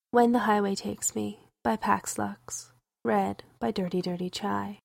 When the Highway Takes Me by Pax Lux, read by Dirty Dirty Chai.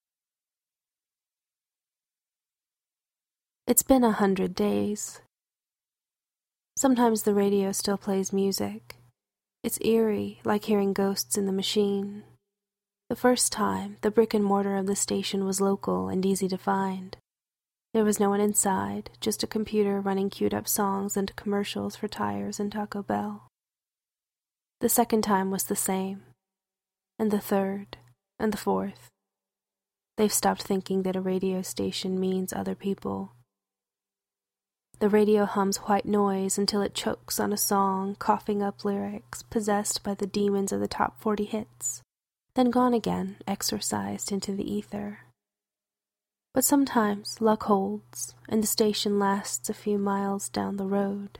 It's been 100 days. Sometimes the radio still plays music. It's eerie, like hearing ghosts in the machine. The first time, the brick and mortar of the station was local and easy to find. There was no one inside, just a computer running queued-up songs and commercials for tires and Taco Bell. The second time was the same, and the third, and the fourth. They've stopped thinking that a radio station means other people. The radio hums white noise until it chokes on a song, coughing up lyrics, possessed by the demons of the top 40 hits, then gone again, exorcised into the ether. But sometimes luck holds, and the station lasts a few miles down the road.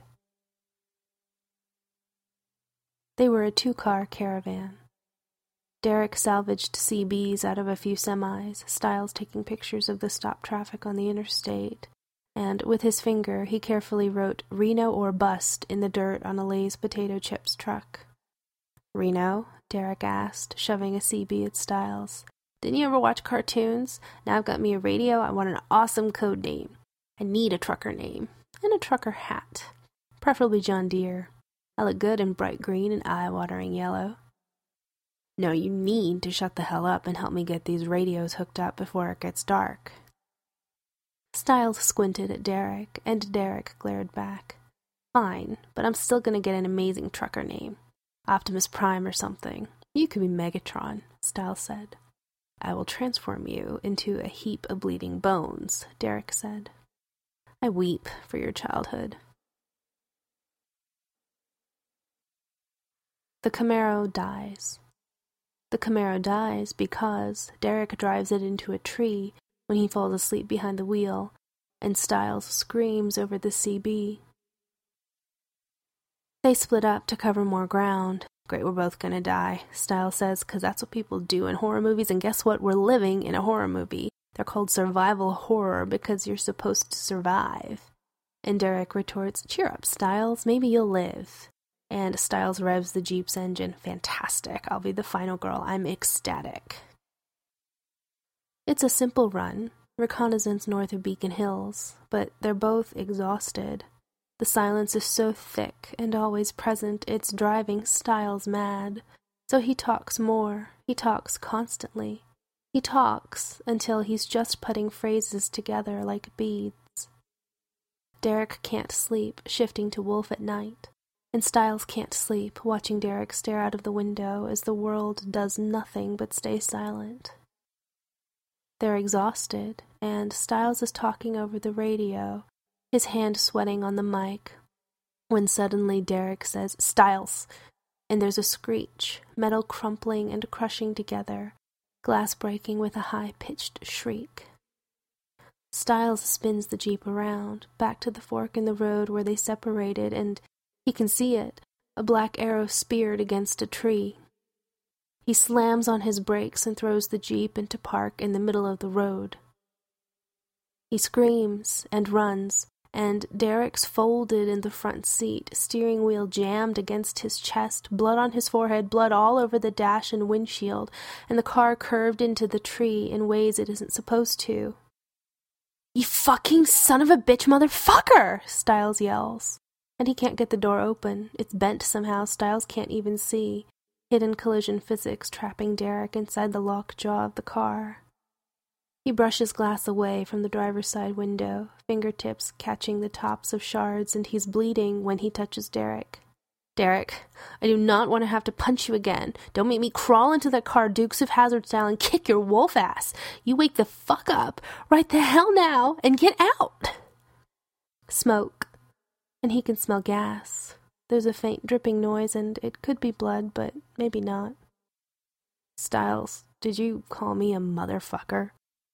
They were a 2-car caravan. Derek salvaged CBs out of a few semis, Styles taking pictures of the stopped traffic on the interstate, and with his finger he carefully wrote "Reno or bust" in the dirt on a Lay's potato chips truck. "Reno?" Derek asked, shoving a CB at Styles. "Didn't you ever watch cartoons? Now I've got me a radio, I want an awesome code name. I need a trucker name, and a trucker hat. Preferably John Deere. I look good in bright green and eye-watering yellow. No, you need to shut the hell up and help me get these radios hooked up before it gets dark." Styles squinted at Derek, and Derek glared back. "Fine, but I'm still gonna get an amazing trucker name. Optimus Prime or something. You could be Megatron," Styles said. "I will transform you into a heap of bleeding bones," Derek said. "I weep for your childhood." The Camaro dies. The Camaro dies because Derek drives it into a tree when he falls asleep behind the wheel, and Styles screams over the CB. They split up to cover more ground. "Great, we're both gonna die," Styles says, "'cause that's what people do in horror movies, and guess what? We're living in a horror movie. They're called survival horror because you're supposed to survive." And Derek retorts, "Cheer up, Styles, maybe you'll live." And Styles revs the Jeep's engine. "Fantastic. I'll be the final girl. I'm ecstatic." It's a simple run, reconnaissance north of Beacon Hills, but they're both exhausted. The silence is so thick and always present, it's driving Styles mad. So he talks more. He talks constantly. He talks until he's just putting phrases together like beads. Derek can't sleep, shifting to Wolf at night. And Styles can't sleep, watching Derek stare out of the window as the world does nothing but stay silent. They're exhausted, and Styles is talking over the radio, his hand sweating on the mic, when suddenly Derek says, "Styles!" And there's a screech, metal crumpling and crushing together, glass breaking with a high-pitched shriek. Styles spins the Jeep around, back to the fork in the road where they separated, and he can see it, a black arrow speared against a tree. He slams on his brakes and throws the Jeep into park in the middle of the road. He screams and runs, and Derek's folded in the front seat, steering wheel jammed against his chest, blood on his forehead, blood all over the dash and windshield, and the car curved into the tree in ways it isn't supposed to. "You fucking son of a bitch motherfucker!" Styles yells. And he can't get the door open. It's bent somehow, Styles can't even see. Hidden collision physics trapping Derek inside the lockjaw of the car. He brushes glass away from the driver's side window, fingertips catching the tops of shards, and he's bleeding when he touches Derek. "Derek, I do not want to have to punch you again. Don't make me crawl into that car Dukes of Hazzard style and kick your wolf ass. You wake the fuck up, right the hell now, and get out." Smoke. And he can smell gas. There's a faint dripping noise, and it could be blood, but maybe not. "Styles, did you call me a motherfucker?"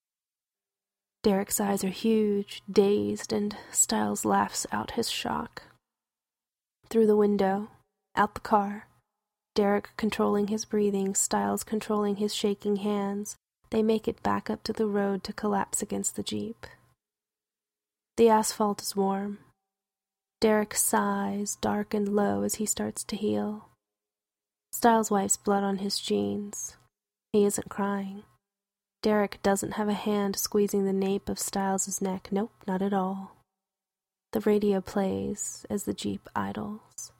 Derek's eyes are huge, dazed, and Styles laughs out his shock. Through the window, out the car, Derek controlling his breathing, Styles controlling his shaking hands, they make it back up to the road to collapse against the Jeep. The asphalt is warm. Derek sighs, dark and low, as he starts to heal. Styles wipes blood on his jeans. He isn't crying. Derek doesn't have a hand squeezing the nape of Styles' neck. Nope, not at all. The radio plays as the Jeep idles.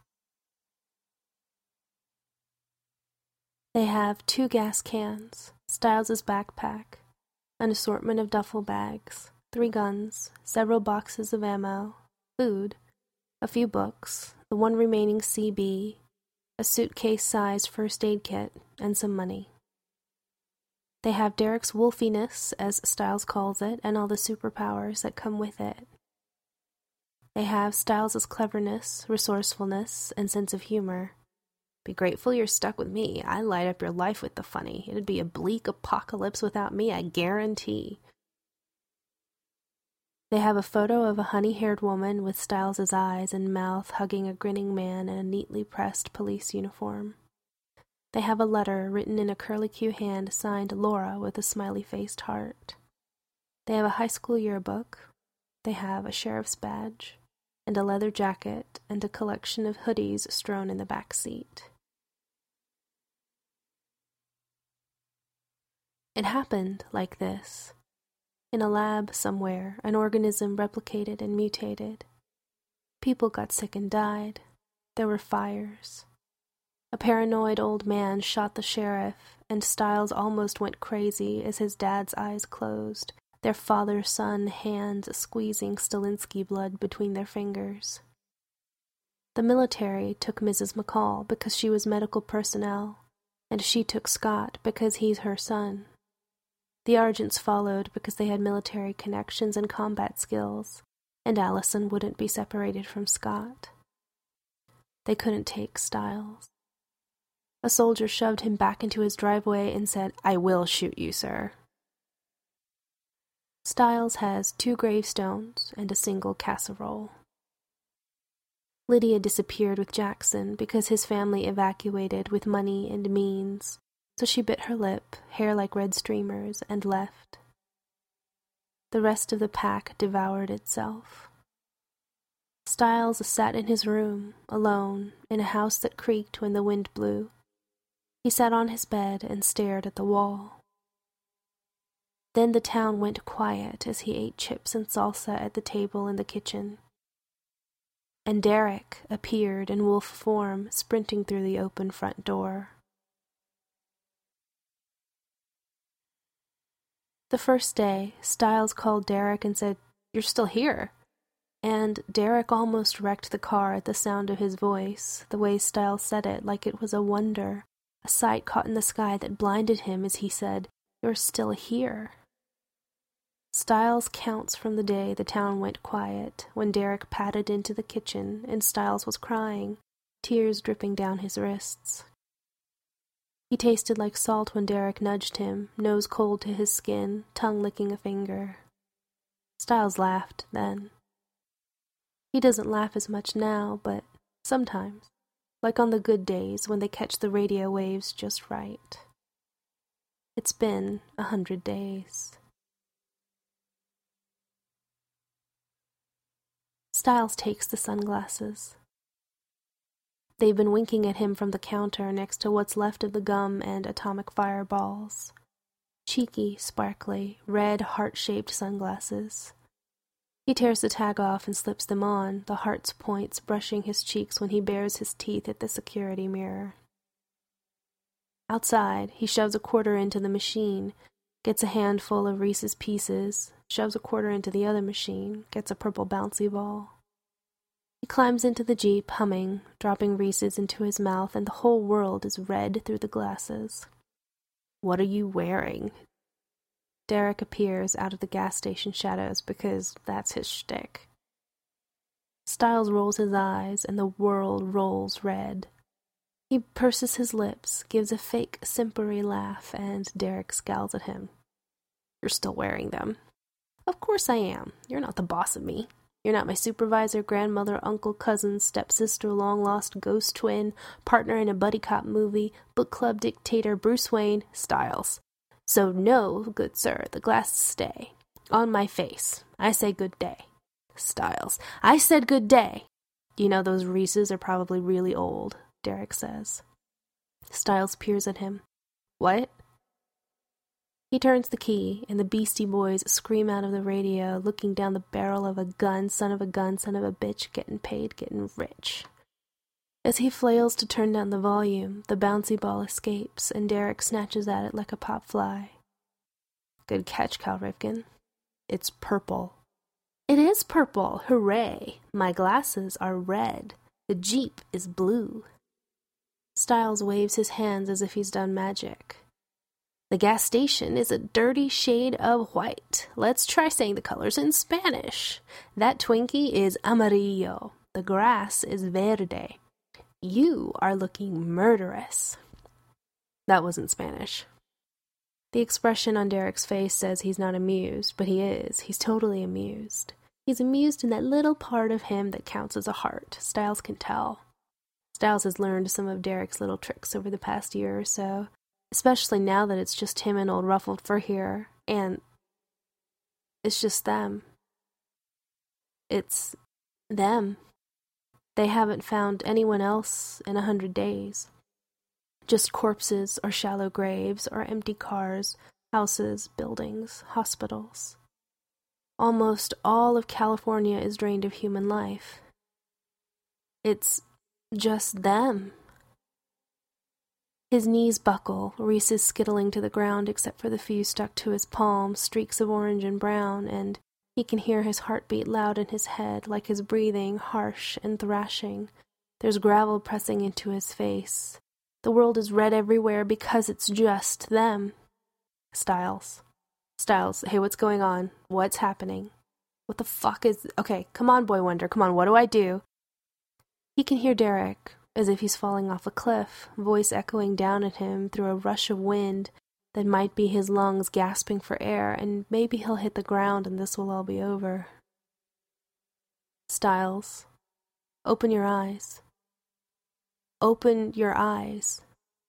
They have 2 gas cans, Styles' backpack, an assortment of duffel bags, 3 guns, several boxes of ammo, food, a few books, the one remaining CB, a suitcase-sized first aid kit, and some money. They have Derek's wolfiness, as Styles calls it, and all the superpowers that come with it. They have Styles' cleverness, resourcefulness, and sense of humor. Be grateful you're stuck with me. I light up your life with the funny. It'd be a bleak apocalypse without me, I guarantee. They have a photo of a honey-haired woman with Styles' eyes and mouth hugging a grinning man in a neatly pressed police uniform. They have a letter written in a curlicue hand signed Laura with a smiley-faced heart. They have a high school yearbook. They have a sheriff's badge and a leather jacket and a collection of hoodies strewn in the back seat. It happened like this. In a lab somewhere, an organism replicated and mutated. People got sick and died. There were fires. A paranoid old man shot the sheriff, and Styles almost went crazy as his dad's eyes closed, their father-son hands squeezing Stilinski blood between their fingers. The military took Mrs. McCall because she was medical personnel, and she took Scott because he's her son. The Argents followed because they had military connections and combat skills, and Allison wouldn't be separated from Scott. They couldn't take Styles. A soldier shoved him back into his driveway and said, "I will shoot you, sir." Styles has 2 gravestones and a single casserole. Lydia disappeared with Jackson because his family evacuated with money and means, so she bit her lip, hair like red streamers, and left. The rest of the pack devoured itself. Styles sat in his room, alone, in a house that creaked when the wind blew. He sat on his bed and stared at the wall. Then the town went quiet as he ate chips and salsa at the table in the kitchen. And Derek appeared in wolf form, sprinting through the open front door. The first day, Styles called Derek and said, "You're still here." And Derek almost wrecked the car at the sound of his voice, the way Styles said it, like it was a wonder, a sight caught in the sky that blinded him as he said, "You're still here." Styles counts from the day the town went quiet, when Derek padded into the kitchen and Styles was crying, tears dripping down his wrists. He tasted like salt when Derek nudged him, nose cold to his skin, tongue licking a finger. Styles laughed then. He doesn't laugh as much now, but sometimes, like on the good days when they catch the radio waves just right. It's been 100 days. Styles takes the sunglasses. They've been winking at him from the counter next to what's left of the gum and atomic fireballs. Cheeky, sparkly, red, heart-shaped sunglasses. He tears the tag off and slips them on, the heart's points brushing his cheeks when he bares his teeth at the security mirror. Outside, he shoves a quarter into the machine, gets a handful of Reese's Pieces, shoves a quarter into the other machine, gets a purple bouncy ball. He climbs into the Jeep, humming, dropping Reese's into his mouth, and the whole world is red through the glasses. "What are you wearing?" Derek appears out of the gas station shadows because that's his shtick. Styles rolls his eyes, and the world rolls red. He purses his lips, gives a fake, simpery laugh, and Derek scowls at him. "You're still wearing them." "Of course I am. You're not the boss of me. You're not my supervisor, grandmother, uncle, cousin, stepsister, long-lost ghost twin, partner in a buddy cop movie, book club dictator, Bruce Wayne, Styles. So no, good sir, the glasses stay. On my face. I say good day." Styles. "I said good day." "You know those Reese's are probably really old," Derek says. Stiles peers at him. What? He turns the key, and the Beastie Boys scream out of the radio, looking down the barrel of a gun, son of a bitch, getting paid, getting rich. As he flails to turn down the volume, the bouncy ball escapes, and Derek snatches at it like a pop fly. Good catch, Cal Ripken. It's purple. It is purple! Hooray! My glasses are red. The Jeep is blue. Stiles waves his hands as if he's done magic. The gas station is a dirty shade of white. Let's try saying the colors in Spanish. That Twinkie is amarillo. The grass is verde. You are looking murderous. That wasn't Spanish. The expression on Derek's face says he's not amused, but he is. He's totally amused. He's amused in that little part of him that counts as a heart. Stiles can tell. Stiles has learned some of Derek's little tricks over the past year or so, especially now that it's just him and old Ruffled Fur here, and it's just them. It's them. They haven't found anyone else in 100 days. Just corpses or shallow graves or empty cars, houses, buildings, hospitals. Almost all of California is drained of human life. It's just them. His knees buckle, Reese is skittling to the ground except for the few stuck to his palms, streaks of orange and brown, and he can hear his heartbeat loud in his head, like his breathing, harsh and thrashing. There's gravel pressing into his face. The world is red everywhere because it's just them. Stiles, hey, what's going on? What's happening? What the fuck is... Okay, come on, Boy Wonder, come on, what do I do? He can hear Derek, as if he's falling off a cliff, voice echoing down at him through a rush of wind that might be his lungs gasping for air, and maybe he'll hit the ground and this will all be over. Stiles, open your eyes. Open your eyes.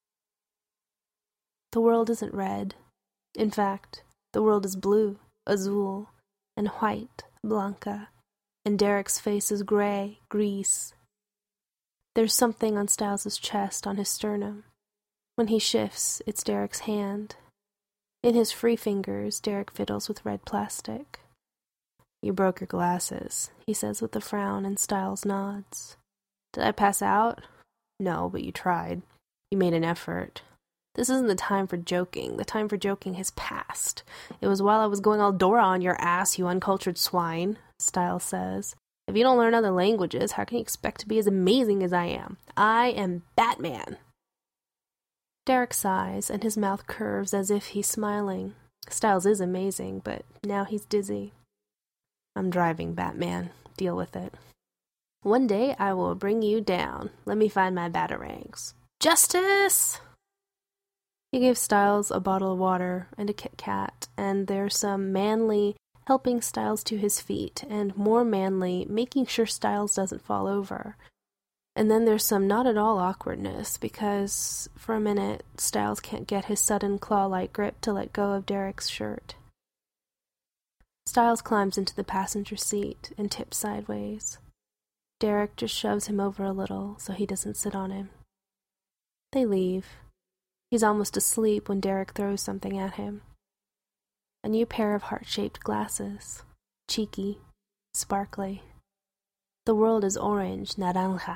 The world isn't red. In fact, the world is blue, azul, and white, blanca, and Derek's face is gray, grease. There's something on Stiles' chest, on his sternum. When he shifts, it's Derek's hand. In his free fingers, Derek fiddles with red plastic. You broke your glasses, he says with a frown, and Stiles nods. Did I pass out? No, but you tried. You made an effort. This isn't the time for joking. The time for joking has passed. It was while I was going all Dora on your ass, you uncultured swine, Stiles says. If you don't learn other languages, how can you expect to be as amazing as I am? I am Batman. Derek sighs, and his mouth curves as if he's smiling. Stiles is amazing, but now he's dizzy. I'm driving, Batman. Deal with it. One day I will bring you down. Let me find my batarangs. Justice! He gives Stiles a bottle of water and a Kit Kat, and there's some manly helping Stiles to his feet, and more manly making sure Stiles doesn't fall over. And then there's some not at all awkwardness, because for a minute Stiles can't get his sudden claw-like grip to let go of Derek's shirt. Stiles climbs into the passenger seat and tips sideways. Derek just shoves him over a little so he doesn't sit on him. They leave. He's almost asleep when Derek throws something at him. A new pair of heart-shaped glasses. Cheeky. Sparkly. The world is orange, naranja.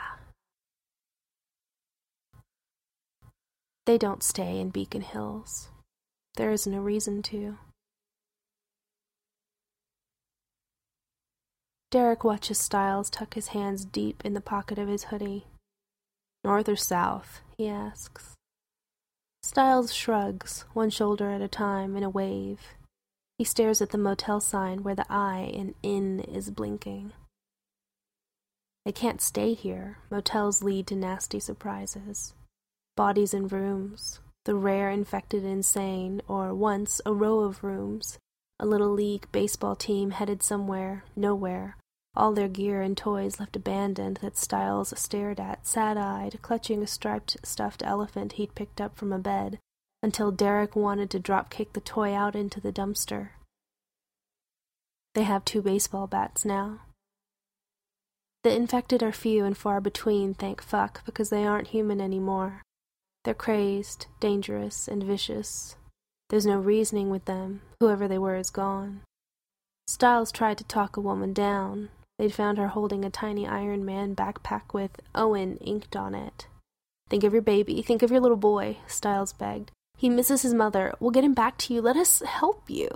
They don't stay in Beacon Hills. There isn't a reason to. Derek watches Stiles tuck his hands deep in the pocket of his hoodie. North or south? He asks. Stiles shrugs, one shoulder at a time, in a wave. He stares at the motel sign where the I in inn is blinking. They can't stay here. Motels lead to nasty surprises. Bodies in rooms, the rare infected insane, or once a row of rooms, a little league baseball team headed somewhere, nowhere, all their gear and toys left abandoned that Stiles stared at, sad-eyed, clutching a striped stuffed elephant he'd picked up from a bed, until Derek wanted to drop-kick the toy out into the dumpster. They have 2 baseball bats now. The infected are few and far between, thank fuck, because they aren't human anymore. They're crazed, dangerous, and vicious. There's no reasoning with them. Whoever they were is gone. Stiles tried to talk a woman down. They'd found her holding a tiny Iron Man backpack with Owen inked on it. Think of your baby. Think of your little boy, Stiles begged. He misses his mother. We'll get him back to you. Let us help you.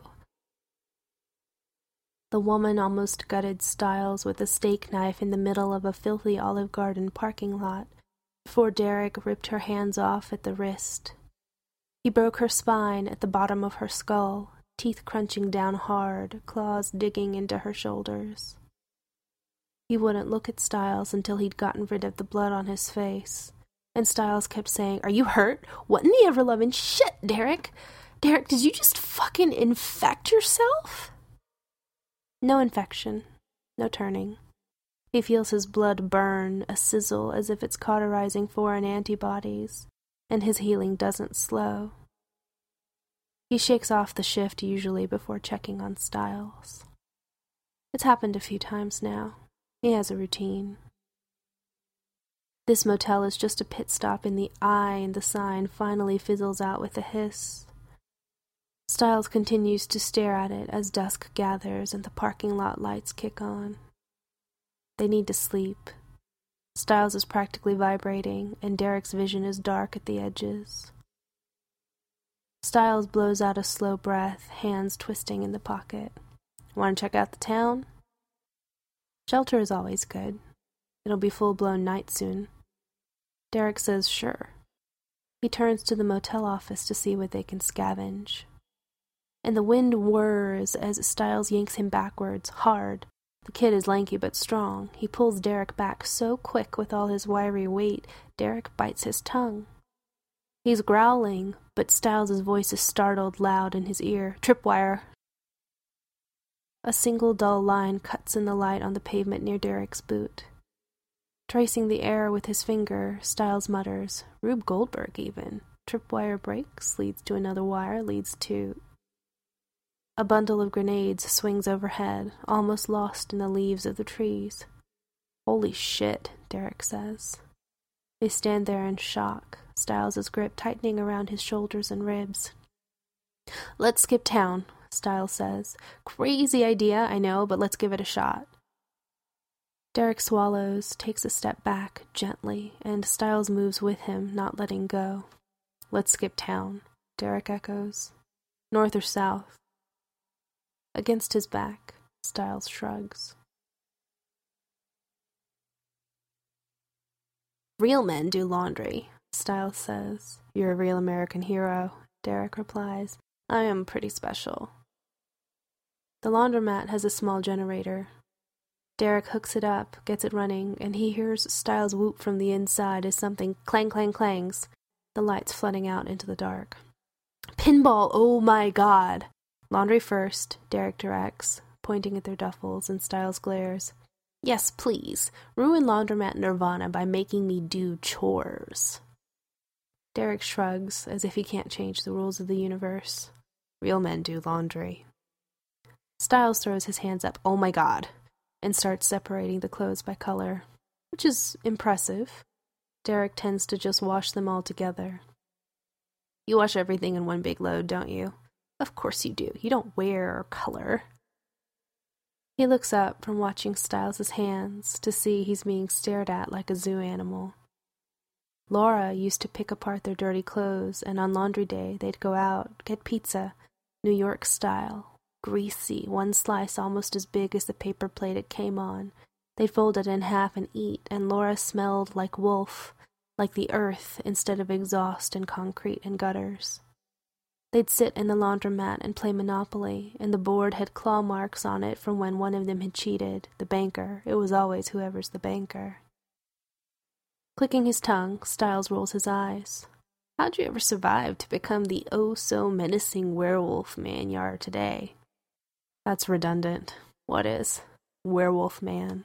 The woman almost gutted Stiles with a steak knife in the middle of a filthy Olive Garden parking lot before Derek ripped her hands off at the wrist. He broke her spine at the bottom of her skull, teeth crunching down hard, claws digging into her shoulders. He wouldn't look at Stiles until he'd gotten rid of the blood on his face, and Stiles kept saying, "Are you hurt? What in the ever-loving shit, Derek? Derek, did you just fucking infect yourself?" No infection. No turning. He feels his blood burn, a sizzle as if it's cauterizing foreign antibodies, and his healing doesn't slow. He shakes off the shift usually before checking on Stiles. It's happened a few times now. He has a routine. This motel is just a pit stop in the eye, and the sign finally fizzles out with a hiss. Stiles continues to stare at it as dusk gathers and the parking lot lights kick on. They need to sleep. Stiles is practically vibrating, and Derek's vision is dark at the edges. Stiles blows out a slow breath, hands twisting in the pocket. Want to check out the town? Shelter is always good. It'll be full-blown night soon. Derek says sure. He turns to the motel office to see what they can scavenge. And the wind whirs as Stiles yanks him backwards, hard. The kid is lanky but strong. He pulls Derek back so quick with all his wiry weight, Derek bites his tongue. He's growling, but Stiles' voice is startled loud in his ear. Tripwire. A single dull line cuts in the light on the pavement near Derek's boot. Tracing the air with his finger, Stiles mutters, Rube Goldberg even. Tripwire breaks, leads to another wire, leads to... A bundle of grenades swings overhead, almost lost in the leaves of the trees. Holy shit, Derek says. They stand there in shock, Stiles' grip tightening around his shoulders and ribs. Let's skip town, Stiles says. Crazy idea, I know, but let's give it a shot. Derek swallows, takes a step back, gently, and Stiles moves with him, not letting go. Let's skip town, Derek echoes. North or south? Against his back, Stiles shrugs. Real men do laundry, Stiles says. You're a real American hero, Derek replies. I am pretty special. The laundromat has a small generator. Derek hooks it up, gets it running, and he hears Stiles whoop from the inside as something clang clang clangs, the lights flooding out into the dark. Pinball, oh my god! Laundry first, Derek directs, pointing at their duffels, and Stiles glares. Yes, please. Ruin laundromat nirvana by making me do chores. Derek shrugs, as if he can't change the rules of the universe. Real men do laundry. Stiles throws his hands up, oh my god, and starts separating the clothes by color, which is impressive. Derek tends to just wash them all together. You wash everything in one big load, don't you? Of course you do. You don't wear or color. He looks up from watching Stiles' hands to see he's being stared at like a zoo animal. Laura used to pick apart their dirty clothes, and on laundry day they'd go out, get pizza, New York style, greasy, one slice almost as big as the paper plate it came on. They'd fold it in half and eat, and Laura smelled like wolf, like the earth instead of exhaust and concrete and gutters. They'd sit in the laundromat and play Monopoly, and the board had claw marks on it from when one of them had cheated, the banker. It was always whoever's the banker. Clicking his tongue, Stiles rolls his eyes. How'd you ever survive to become the oh-so-menacing werewolf man you are today? That's redundant. What is? Werewolf man.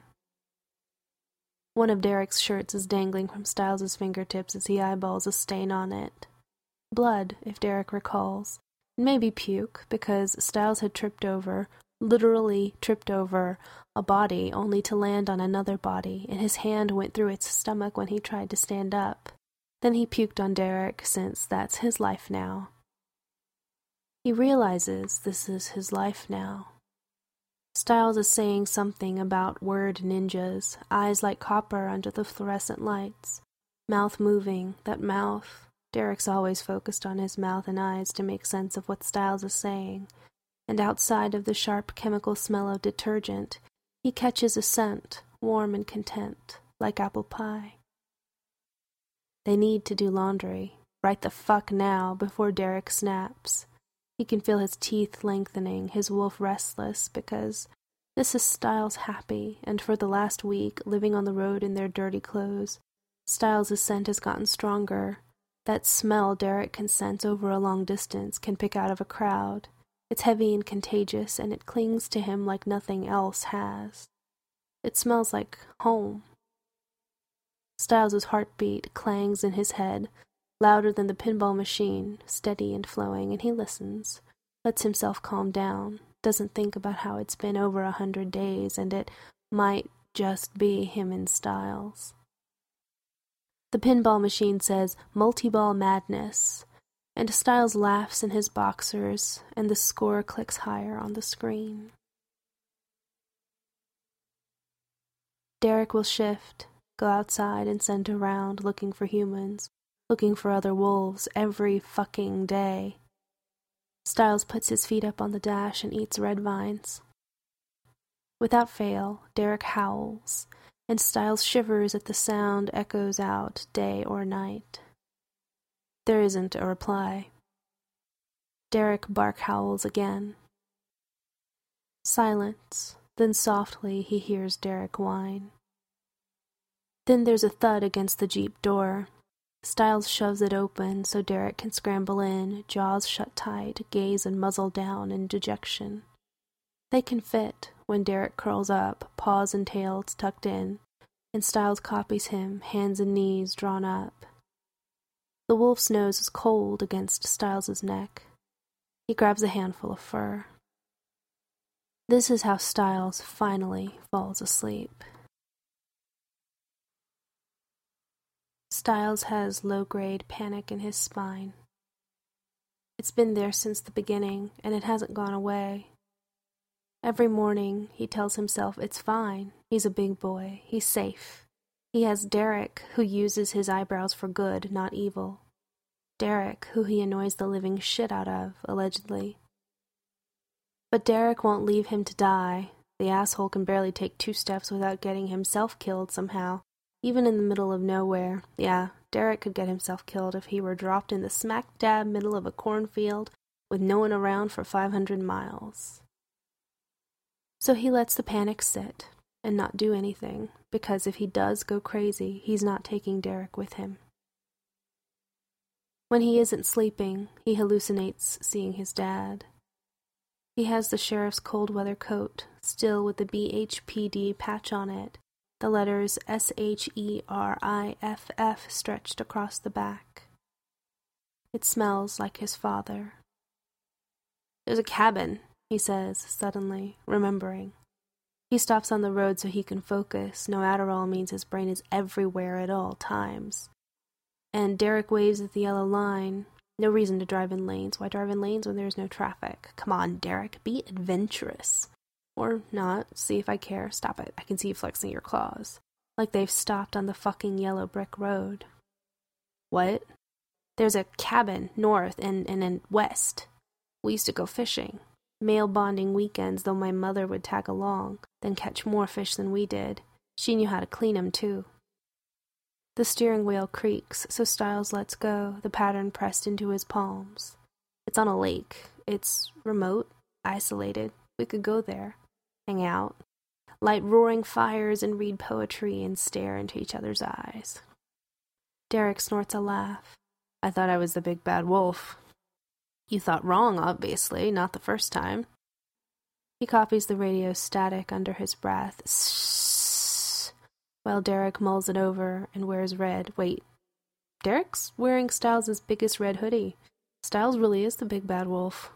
One of Derek's shirts is dangling from Stiles' fingertips as he eyeballs a stain on it. Blood, if Derek recalls. Maybe puke, because Stiles had literally tripped over, a body only to land on another body, and his hand went through its stomach when he tried to stand up. Then he puked on Derek, since that's his life now. He realizes this is his life now. Stiles is saying something about word ninjas, eyes like copper under the fluorescent lights, mouth moving, that mouth. Derek's always focused on his mouth and eyes to make sense of what Stiles is saying, and outside of the sharp chemical smell of detergent, he catches a scent, warm and content, like apple pie. They need to do laundry, right the fuck now, before Derek snaps. He can feel his teeth lengthening, his wolf restless, because this is Stiles happy, and for the last week, living on the road in their dirty clothes, Stiles' scent has gotten stronger. That smell Derek can sense over a long distance, can pick out of a crowd. It's heavy and contagious, and it clings to him like nothing else has. It smells like home. Stiles' heartbeat clangs in his head, louder than the pinball machine, steady and flowing, and he listens, lets himself calm down, doesn't think about how it's been over 100 days, and it might just be him and Stiles. The pinball machine says, "Multi-ball madness," and Stiles laughs in his boxers, and the score clicks higher on the screen. Derek will shift, go outside and send a round looking for humans, looking for other wolves every fucking day. Stiles puts his feet up on the dash and eats red vines. Without fail, Derek howls, and Stiles shivers at the sound echoes out day or night. There isn't a reply. Derek bark howls again. Silence, then softly he hears Derek whine. Then there's a thud against the Jeep door. Stiles shoves it open so Derek can scramble in, jaws shut tight, gaze and muzzle down in dejection. They can fit when Derek curls up, paws and tails tucked in, and Stiles copies him, hands and knees drawn up. The wolf's nose is cold against Stiles' neck. He grabs a handful of fur. This is how Stiles finally falls asleep. Stiles has low-grade panic in his spine. It's been there since the beginning, and it hasn't gone away. Every morning, he tells himself it's fine. He's a big boy. He's safe. He has Derek, who uses his eyebrows for good, not evil. Derek, who he annoys the living shit out of, allegedly. But Derek won't leave him to die. The asshole can barely take 2 steps without getting himself killed somehow. Even in the middle of nowhere. Yeah, Derek could get himself killed if he were dropped in the smack-dab middle of a cornfield with no one around for 500 miles. So he lets the panic sit and not do anything, because if he does go crazy, he's not taking Derek with him. When he isn't sleeping, he hallucinates seeing his dad. He has the sheriff's cold weather coat, still with the BHPD patch on it, the letters SHERIFF stretched across the back. It smells like his father. "There's a cabin," he says, suddenly, remembering. He stops on the road so he can focus. No Adderall means his brain is everywhere at all times. And Derek waves at the yellow line. No reason to drive in lanes. Why drive in lanes when there's no traffic? Come on, Derek, be adventurous. Or not. See if I care. Stop it. I can see you flexing your claws. Like they've stopped on the fucking yellow brick road. What? There's a cabin north and west. We used to go fishing. Male bonding weekends, though my mother would tag along, then catch more fish than we did. She knew how to clean 'em, too. The steering wheel creaks, so Stiles lets go, the pattern pressed into his palms. It's on a lake. It's remote, isolated. We could go there. Hang out, light roaring fires and read poetry and stare into each other's eyes. Derek snorts a laugh. "I thought I was the big bad wolf." "You thought wrong, obviously, not the first time." He copies the radio static under his breath, "Sssss," while Derek mulls it over and wears red. Wait, Derek's wearing Stiles' biggest red hoodie. Stiles really is the big bad wolf.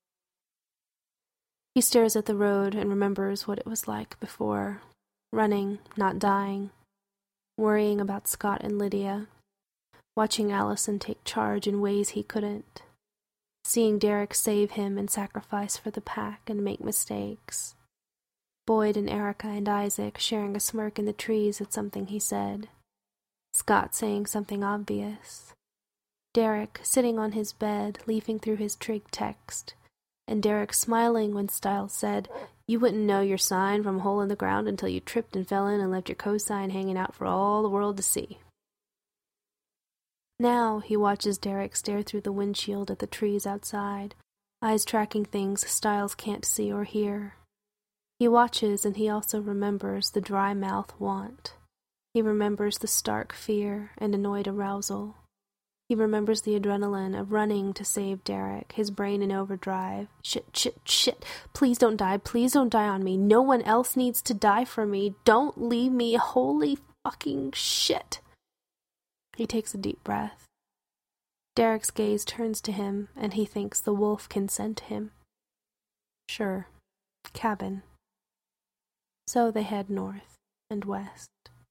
He stares at the road and remembers what it was like before. Running, not dying. Worrying about Scott and Lydia. watching Allison take charge in ways he couldn't, seeing Derek save him and sacrifice for the pack and make mistakes. Boyd and Erica and Isaac sharing a smirk in the trees at something he said. Scott saying something obvious. Derek sitting on his bed, leafing through his trig text, and Derek smiling when Stiles said, "You wouldn't know your sign from a hole in the ground until you tripped and fell in and left your cosign hanging out for all the world to see." Now he watches Derek stare through the windshield at the trees outside, eyes tracking things Stiles can't see or hear. He watches and he also remembers the dry mouth want. He remembers the stark fear and annoyed arousal. He remembers the adrenaline of running to save Derek, his brain in overdrive. Shit, shit, shit. Please don't die. Please don't die on me. No one else needs to die for me. Don't leave me. Holy fucking shit. He takes a deep breath. Derek's gaze turns to him, and he thinks the wolf can scent him. Sure. Cabin. So they head north and west.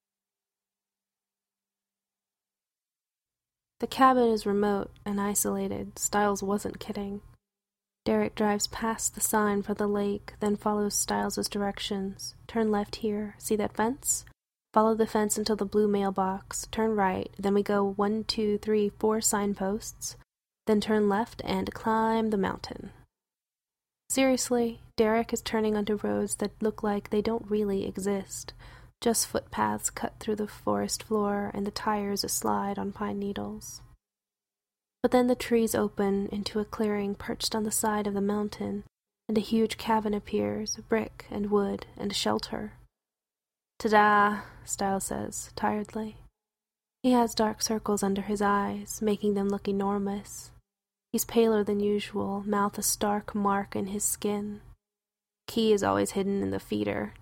The cabin is remote and isolated. Stiles wasn't kidding. Derek drives past the sign for the lake, then follows Stiles' directions. Turn left here. See that fence? Follow the fence until the blue mailbox. Turn right. Then we go 1, 2, 3, 4 signposts. Then turn left and climb the mountain. Seriously, Derek is turning onto roads that look like they don't really exist. Just footpaths cut through the forest floor and the tires aslide on pine needles. But then the trees open into a clearing perched on the side of the mountain, and a huge cabin appears, brick and wood and shelter. "Ta-da," Stiles says, tiredly. He has dark circles under his eyes, making them look enormous. He's paler than usual, mouth a stark mark in his skin. Key is always hidden in the feeder.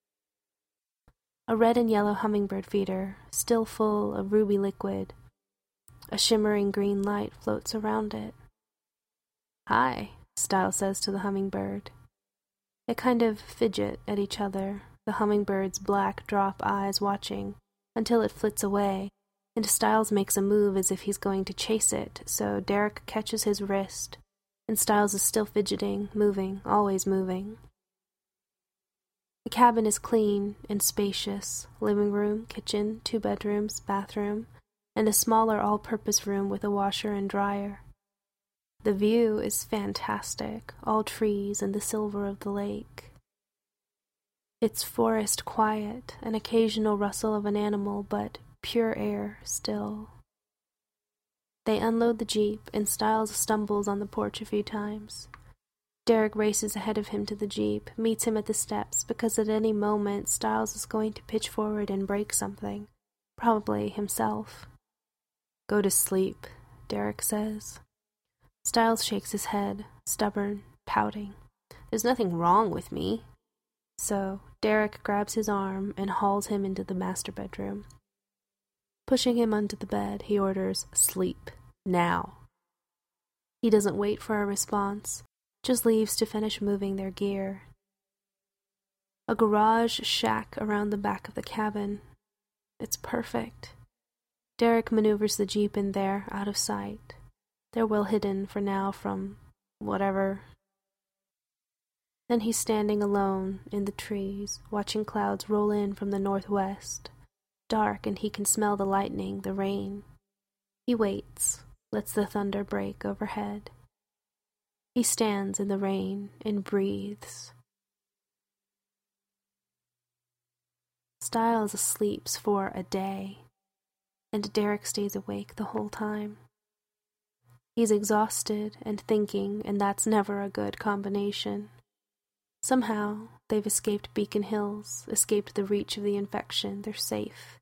A red and yellow hummingbird feeder, still full of ruby liquid. A shimmering green light floats around it. "Hi," Stiles says to the hummingbird. They kind of fidget at each other, the hummingbird's black drop eyes watching, until it flits away, and Stiles makes a move as if he's going to chase it, so Derek catches his wrist, and Stiles is still fidgeting, moving, always moving. The cabin is clean and spacious. Living room, kitchen, 2 bedrooms, bathroom, and a smaller all-purpose room with a washer and dryer. The view is fantastic, all trees and the silver of the lake. It's forest quiet, an occasional rustle of an animal, but pure air still. They unload the Jeep, and Stiles stumbles on the porch a few times. Derek races ahead of him to the Jeep, meets him at the steps, because at any moment Stiles is going to pitch forward and break something. Probably himself. "Go to sleep," Derek says. Stiles shakes his head, stubborn, pouting. "There's nothing wrong with me." So Derek grabs his arm and hauls him into the master bedroom. Pushing him onto the bed, he orders, "Sleep. Now." He doesn't wait for a response. Just leaves to finish moving their gear. A garage shack around the back of the cabin. It's perfect. Derek maneuvers the Jeep in there, out of sight. They're well hidden for now from whatever. Then he's standing alone in the trees, watching clouds roll in from the northwest. Dark, and he can smell the lightning, the rain. He waits, lets the thunder break overhead. He stands in the rain and breathes. Stiles sleeps for a day, and Derek stays awake the whole time. He's exhausted and thinking, and that's never a good combination. Somehow, they've escaped Beacon Hills, escaped the reach of the infection. They're safe.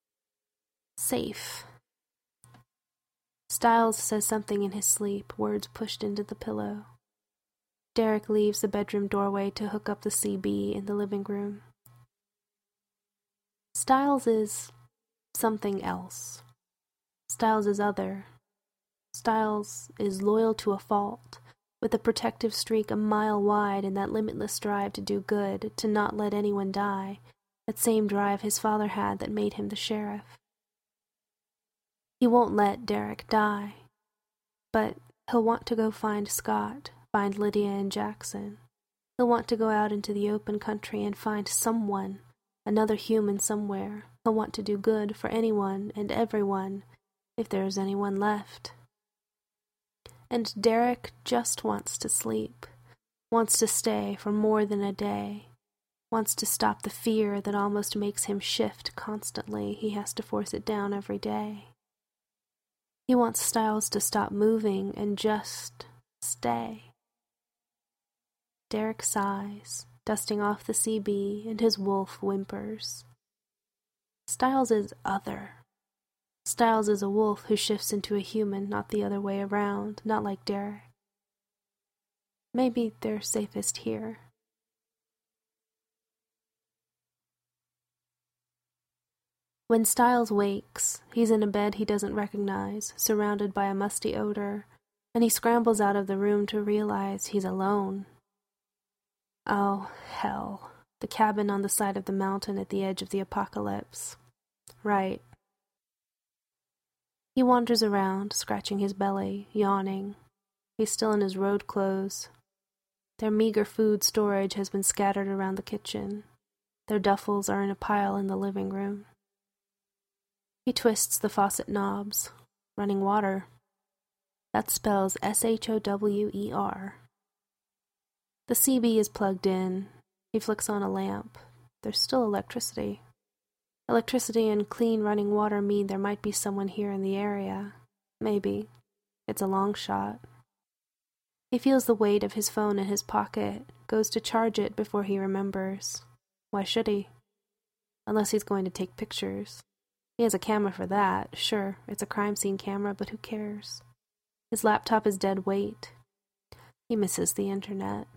Safe. Stiles says something in his sleep, words pushed into the pillow. Derek leaves the bedroom doorway to hook up the CB in the living room. Stiles is something else. Stiles is other. Stiles is loyal to a fault, with a protective streak a mile wide and that limitless drive to do good, to not let anyone die, that same drive his father had that made him the sheriff. He won't let Derek die, but he'll want to go find Scott, find Lydia and Jackson. He'll want to go out into the open country and find someone, another human somewhere. He'll want to do good for anyone and everyone, if there is anyone left. And Derek just wants to sleep, wants to stay for more than a day, wants to stop the fear that almost makes him shift constantly. He has to force it down every day. He wants Stiles to stop moving and just stay. Derek sighs, dusting off the CB, and his wolf whimpers. Stiles is other. Stiles is a wolf who shifts into a human, not the other way around, not like Derek. Maybe they're safest here. When Stiles wakes, he's in a bed he doesn't recognize, surrounded by a musty odor, and he scrambles out of the room to realize he's alone. Oh, hell. The cabin on the side of the mountain at the edge of the apocalypse. Right. He wanders around, scratching his belly, yawning. He's still in his road clothes. Their meager food storage has been scattered around the kitchen. Their duffels are in a pile in the living room. He twists the faucet knobs. Running water. That spells SHOWER. The CB is plugged in. He flicks on a lamp. There's still electricity. Electricity and clean running water mean there might be someone here in the area. Maybe. It's a long shot. He feels the weight of his phone in his pocket, goes to charge it before he remembers. Why should he? Unless he's going to take pictures. He has a camera for that. Sure, it's a crime scene camera, but who cares? His laptop is dead weight. He misses the internet.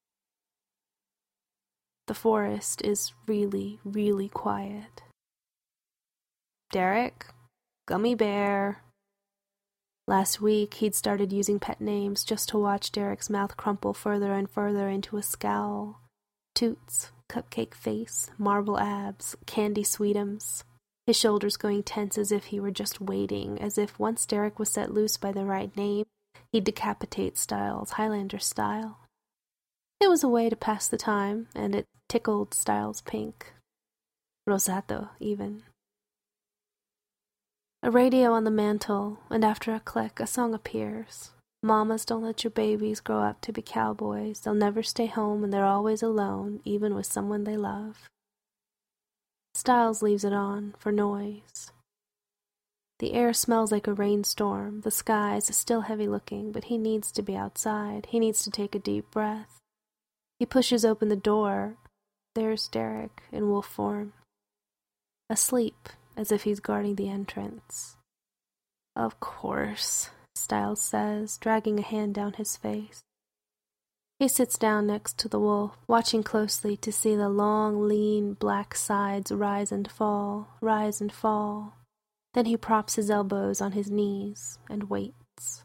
The forest is really, really quiet. Derek? Gummy Bear. Last week, he'd started using pet names just to watch Derek's mouth crumple further and further into a scowl. Toots, Cupcake Face, Marble Abs, Candy Sweetums. His shoulders going tense as if he were just waiting, as if once Derek was set loose by the right name, he'd decapitate Stiles, Highlander style. It was a way to pass the time, and it tickled Stiles pink. Rosato, even. A radio on the mantel, and after a click, a song appears. Mamas, don't let your babies grow up to be cowboys. They'll never stay home, and they're always alone, even with someone they love. Stiles leaves it on, for noise. The air smells like a rainstorm. The sky is still heavy-looking, but he needs to be outside. He needs to take a deep breath. He pushes open the door. There's Derek, in wolf form. Asleep, as if he's guarding the entrance. Of course, Stiles says, dragging a hand down his face. He sits down next to the wolf, watching closely to see the long, lean, black sides rise and fall, rise and fall. Then he props his elbows on his knees and waits.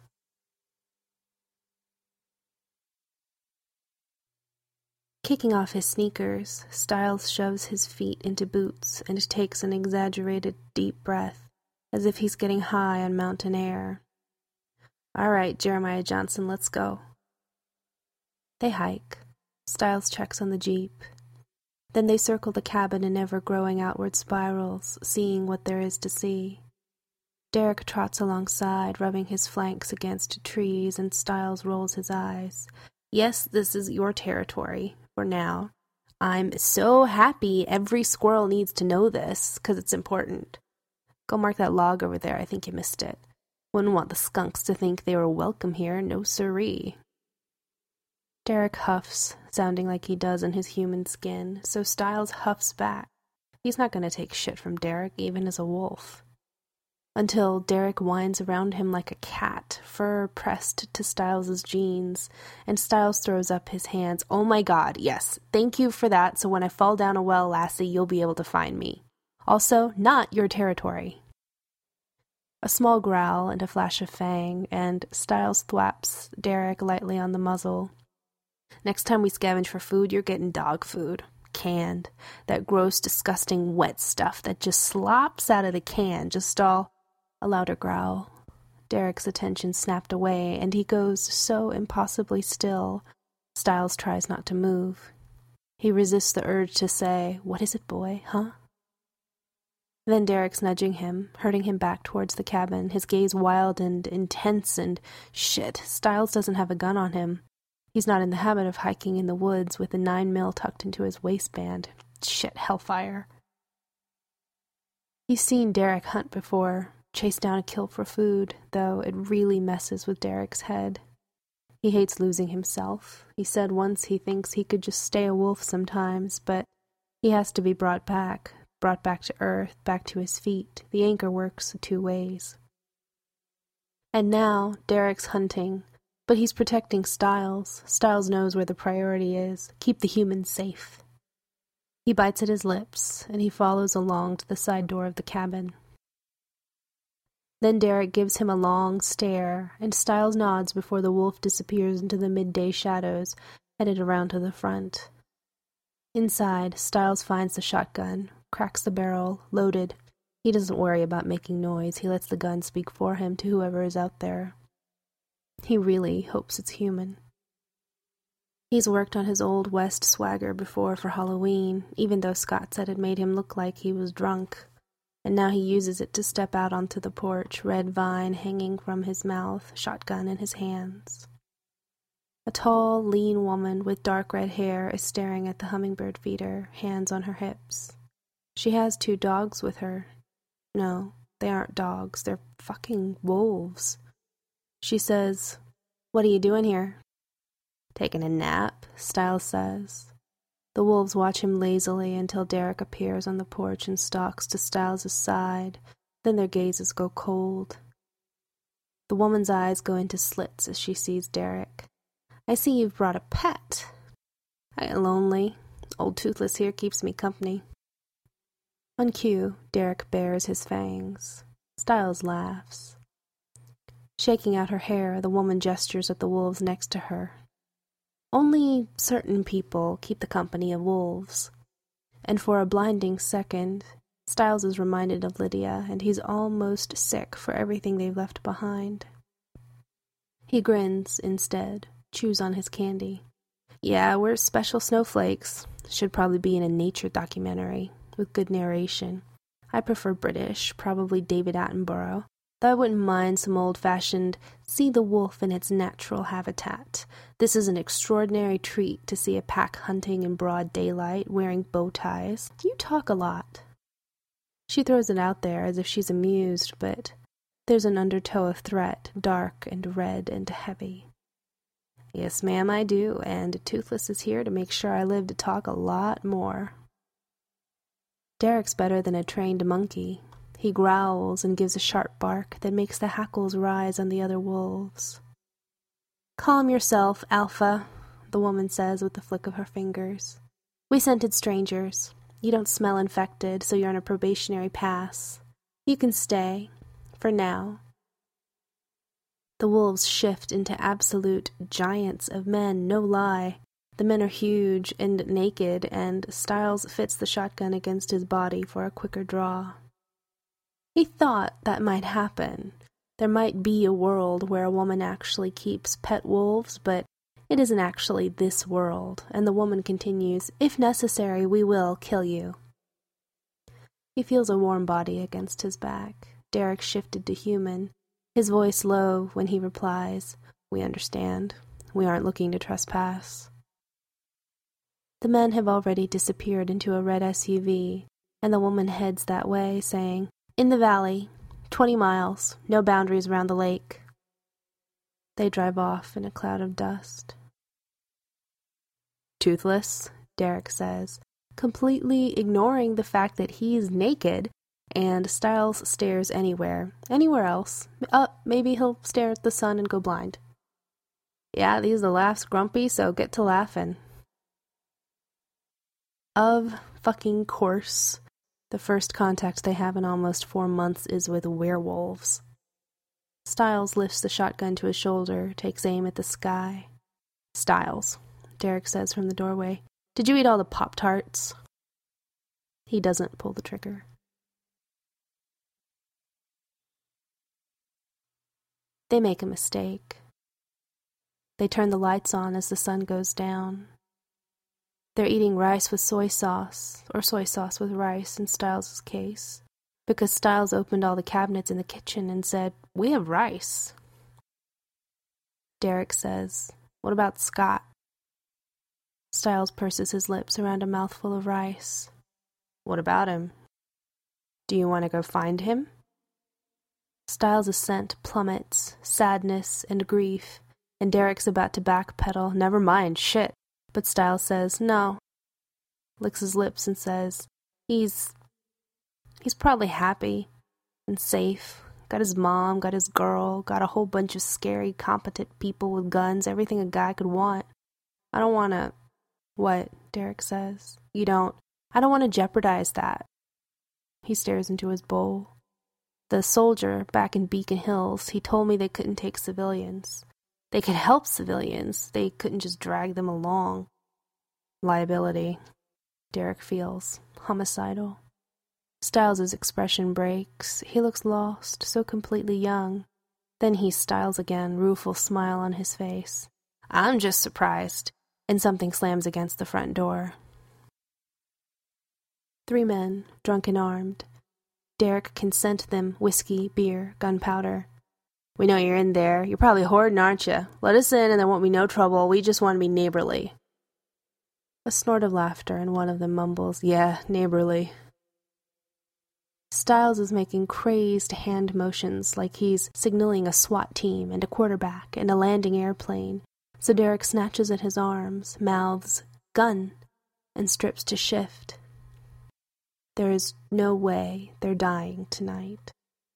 Kicking off his sneakers, Stiles shoves his feet into boots and takes an exaggerated deep breath, as if he's getting high on mountain air. All right, Jeremiah Johnson, let's go. They hike. Stiles checks on the Jeep. Then they circle the cabin in ever-growing outward spirals, seeing what there is to see. Derek trots alongside, rubbing his flanks against trees, and Stiles rolls his eyes. Yes, this is your territory, for now. I'm so happy every squirrel needs to know this, 'cause it's important. Go mark that log over there, I think you missed it. Wouldn't want the skunks to think they were welcome here, no siree. Derek huffs, sounding like he does in his human skin, so Stiles huffs back. He's not going to take shit from Derek, even as a wolf. Until Derek winds around him like a cat, fur pressed to Stiles' jeans, and Stiles throws up his hands. Oh my god, yes, thank you for that, so when I fall down a well, lassie, you'll be able to find me. Also, not your territory. A small growl and a flash of fang, and Stiles thwaps Derek lightly on the muzzle. Next time we scavenge for food, you're getting dog food. Canned. That gross, disgusting, wet stuff that just slops out of the can, just all A louder growl. Derek's attention snapped away, and he goes so impossibly still. Stiles tries not to move. He resists the urge to say, "What is it, boy, huh?" Then Derek's nudging him, herding him back towards the cabin, his gaze wild and intense, and shit, Stiles doesn't have a gun on him. He's not in the habit of hiking in the woods with a 9mm tucked into his waistband. Shit, hellfire. He's seen Derek hunt before, chase down a kill for food, though it really messes with Derek's head. He hates losing himself. He said once he thinks he could just stay a wolf sometimes, but he has to be brought back to earth, back to his feet. The anchor works 2 ways. And now, Derek's hunting, but he's protecting Stiles. Stiles knows where the priority is. Keep the humans safe. He bites at his lips, and he follows along to the side door of the cabin. Then Derek gives him a long stare, and Stiles nods before the wolf disappears into the midday shadows, headed around to the front. Inside, Stiles finds the shotgun, cracks the barrel, loaded. He doesn't worry about making noise. He lets the gun speak for him to whoever is out there. He really hopes it's human. He's worked on his Old West swagger before for Halloween, even though Scott said it made him look like he was drunk. And now he uses it to step out onto the porch, red vine hanging from his mouth, shotgun in his hands. A tall, lean woman with dark red hair is staring at the hummingbird feeder, hands on her hips. She has 2 dogs with her. No, they aren't dogs, they're fucking wolves. She says, "What are you doing here?" "Taking a nap," Stiles says. The wolves watch him lazily until Derek appears on the porch and stalks to Stiles' side. Then their gazes go cold. The woman's eyes go into slits as she sees Derek. "I see you've brought a pet." "I get lonely. Old Toothless here keeps me company." On cue, Derek bares his fangs. Stiles laughs. Shaking out her hair, the woman gestures at the wolves next to her. Only certain people keep the company of wolves. And for a blinding second, Stiles is reminded of Lydia, and he's almost sick for everything they've left behind. He grins instead, chews on his candy. "Yeah, we're special snowflakes. Should probably be in a nature documentary, with good narration. I prefer British, probably David Attenborough, though I wouldn't mind some old-fashioned see the wolf in its natural habitat. This is an extraordinary treat to see a pack hunting in broad daylight, wearing bow ties. You talk a lot." She throws it out there as if she's amused, but there's an undertow of threat, dark and red and heavy. "Yes, ma'am, I do, and Toothless is here to make sure I live to talk a lot more." Derek's better than a trained monkey. He growls and gives a sharp bark that makes the hackles rise on the other wolves. "Calm yourself, Alpha," the woman says with a flick of her fingers. "We scented strangers. You don't smell infected, so you're on a probationary pass. You can stay. For now." The wolves shift into absolute giants of men, no lie. The men are huge and naked, and Stiles fits the shotgun against his body for a quicker draw. He thought that might happen. There might be a world where a woman actually keeps pet wolves, but it isn't actually this world, and the woman continues, "If necessary, we will kill you." He feels a warm body against his back. Derek shifted to human, his voice low when he replies, "We understand. We aren't looking to trespass." The men have already disappeared into a red SUV, and the woman heads that way, saying, "In the valley, 20 miles, no boundaries around the lake." They drive off in a cloud of dust. "Toothless," Derek says, completely ignoring the fact that he's naked, and Stiles stares anywhere else. Maybe he'll stare at the sun and go blind. "Yeah, these are the laughs, Grumpy, so get to laughing." Of fucking course, the first contact they have in almost 4 months is with werewolves. Stiles lifts the shotgun to his shoulder, takes aim at the sky. "Stiles," Derek says from the doorway, "did you eat all the Pop-Tarts?" He doesn't pull the trigger. They make a mistake. They turn the lights on as the sun goes down. They're eating rice with soy sauce, or soy sauce with rice in Stiles' case, because Stiles opened all the cabinets in the kitchen and said, "We have rice." Derek says, "What about Scott?" Stiles purses his lips around a mouthful of rice. "What about him? Do you want to go find him?" Stiles' scent plummets, sadness and grief, and Derek's about to backpedal. "Never mind, shit." But Stiles says, "No." Licks his lips and says, He's probably happy and safe. Got his mom, got his girl, got a whole bunch of scary, competent people with guns, everything a guy could want. I don't want to..." "What?" Derek says. I don't want to jeopardize that." He stares into his bowl. "The soldier back in Beacon Hills, he told me they couldn't take civilians. They could help civilians. They couldn't just drag them along." Liability. Derek feels homicidal. Stiles' expression breaks. He looks lost, so completely young. Then he Stiles again, rueful smile on his face. "I'm just surprised." And something slams against the front door. 3 men, drunk and armed. Derek can scent them whiskey, beer, gunpowder. "We know you're in there. You're probably hoarding, aren't you? Let us in and there won't be no trouble. We just want to be neighborly." A snort of laughter, and one of them mumbles, "Yeah, neighborly." Stiles is making crazed hand motions like he's signaling a SWAT team and a quarterback and a landing airplane, so Derek snatches at his arms, mouths, "Gun," and strips to shift. There is no way they're dying tonight.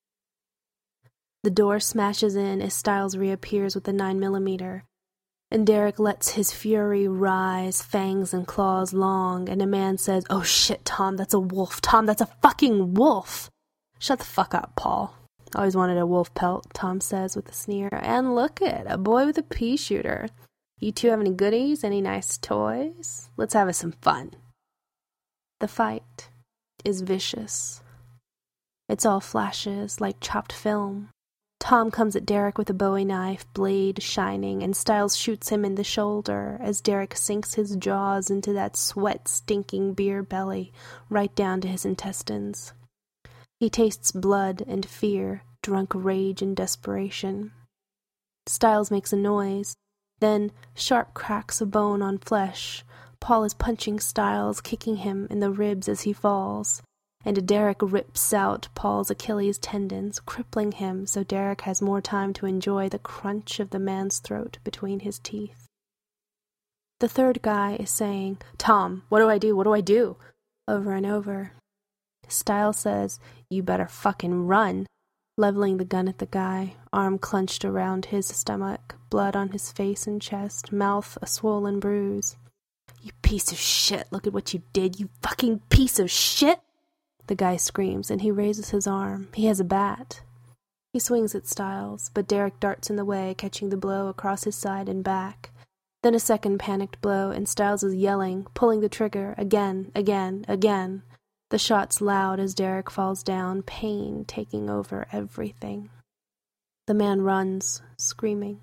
The door smashes in as Stiles reappears with the 9mm, and Derek lets his fury rise, fangs and claws long, and a man says, "Oh shit, Tom, that's a wolf. Tom, that's a fucking wolf." "Shut the fuck up, Paul. Always wanted a wolf pelt," Tom says with a sneer. "And look it, a boy with a pea shooter. You two have any goodies? Any nice toys? Let's have us some fun." The fight is vicious. It's all flashes like chopped film. Tom comes at Derek with a Bowie knife, blade shining, and Stiles shoots him in the shoulder as Derek sinks his jaws into that sweat-stinking beer belly right down to his intestines. He tastes blood and fear, drunk rage and desperation. Stiles makes a noise, then sharp cracks of bone on flesh. Paul is punching Stiles, kicking him in the ribs as he falls, and Derek rips out Paul's Achilles tendons, crippling him so Derek has more time to enjoy the crunch of the man's throat between his teeth. The third guy is saying, "Tom, what do I do? What do I do?" over and over. Stiles says, "You better fucking run," leveling the gun at the guy, arm clenched around his stomach, blood on his face and chest, mouth a swollen bruise. "You piece of shit, look at what you did, you fucking piece of shit!" The guy screams, and he raises his arm. He has a bat. He swings at Stiles, but Derek darts in the way, catching the blow across his side and back. Then a second panicked blow, and Stiles is yelling, pulling the trigger, again, again, again. The shots loud as Derek falls down, pain taking over everything. The man runs, screaming.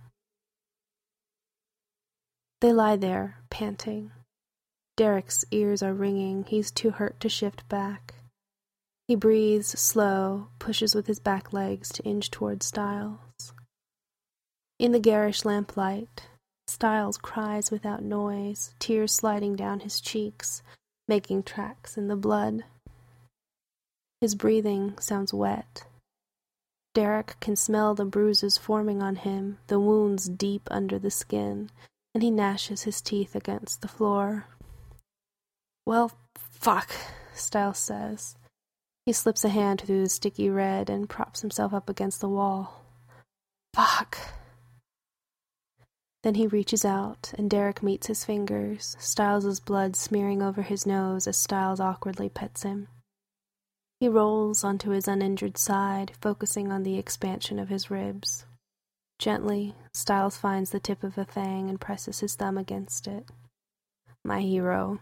They lie there, panting. Derek's ears are ringing. He's too hurt to shift back. He breathes slow, pushes with his back legs to inch toward Stiles. In the garish lamplight, Stiles cries without noise, tears sliding down his cheeks, making tracks in the blood. His breathing sounds wet. Derek can smell the bruises forming on him, the wounds deep under the skin, and he gnashes his teeth against the floor. "Well, fuck," Stiles says. He slips a hand through the sticky red and props himself up against the wall. "Fuck." Then he reaches out, and Derek meets his fingers, Stiles' blood smearing over his nose as Stiles awkwardly pets him. He rolls onto his uninjured side, focusing on the expansion of his ribs. Gently, Stiles finds the tip of a fang and presses his thumb against it. My hero.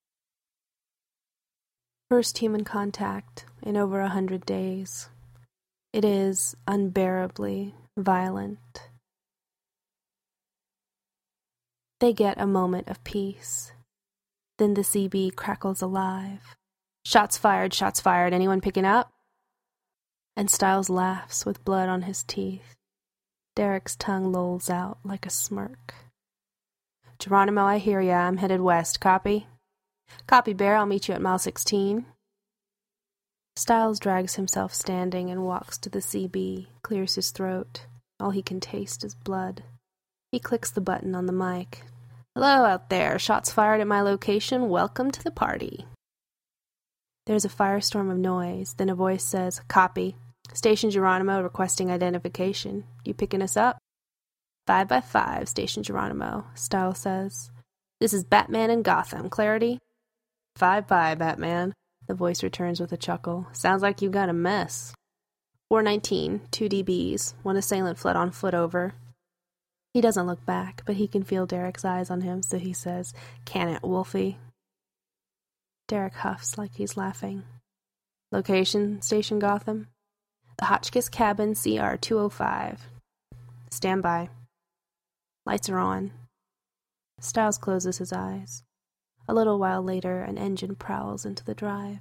First human contact in over 100 days. It is unbearably violent. They get a moment of peace. Then the CB crackles alive. Shots fired, anyone picking up? And Stiles laughs with blood on his teeth. Derek's tongue lolls out like a smirk. Geronimo, I hear ya. I'm headed west. Copy? Copy, Bear. I'll meet you at mile 16. Stiles drags himself standing and walks to the CB, clears his throat. All he can taste is blood. He clicks the button on the mic. Hello out there. Shots fired at my location. Welcome to the party. There's a firestorm of noise. Then a voice says, Copy. Station Geronimo requesting identification. You picking us up? 5 by 5, Station Geronimo, Stiles says. This is Batman in Gotham. Clarity? 5-5, Batman. The voice returns with a chuckle. Sounds like you've got a mess. 419, 2 DBs. One assailant fled on foot over. He doesn't look back, but he can feel Derek's eyes on him, so he says, Can it, Wolfie? Derek huffs like he's laughing. Location, Station Gotham? The Hotchkiss Cabin, CR 205. Stand by. Lights are on. Stiles closes his eyes. A little while later, an engine prowls into the drive.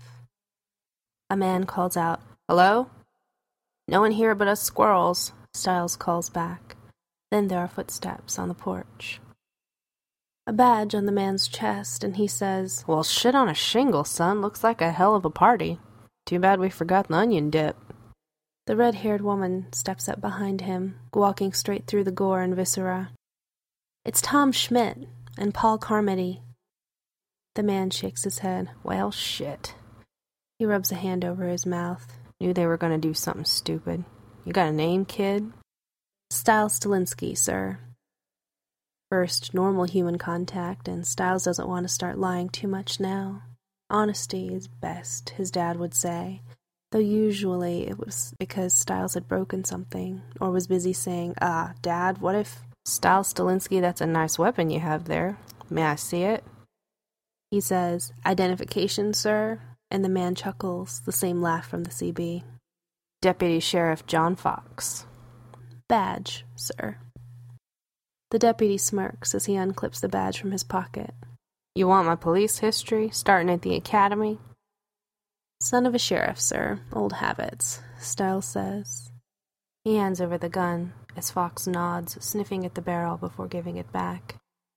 A man calls out, Hello? No one here but us squirrels, Stiles calls back. Then there are footsteps on the porch. A badge on the man's chest, and he says, Well, shit on a shingle, son. Looks like a hell of a party. Too bad we forgot the onion dip. The red-haired woman steps up behind him, walking straight through the gore and viscera. It's Tom Schmidt and Paul Carmody. The man shakes his head. Well, shit. He rubs a hand over his mouth. Knew they were going to do something stupid. You got a name, kid? Stiles Stilinski, sir. First, normal human contact, and Stiles doesn't want to start lying too much now. Honesty is best, his dad would say, though usually it was because Stiles had broken something, or was busy saying, Dad, what if... Stiles Stilinski, that's a nice weapon you have there. May I see it? He says, Identification, sir, and the man chuckles, the same laugh from the CB. Deputy Sheriff John Fox. Badge, sir. The deputy smirks as he unclips the badge from his pocket. You want my police history, starting at the academy? Son of a sheriff, sir. Old habits, Stiles says. He hands over the gun, as Fox nods, sniffing at the barrel before giving it back.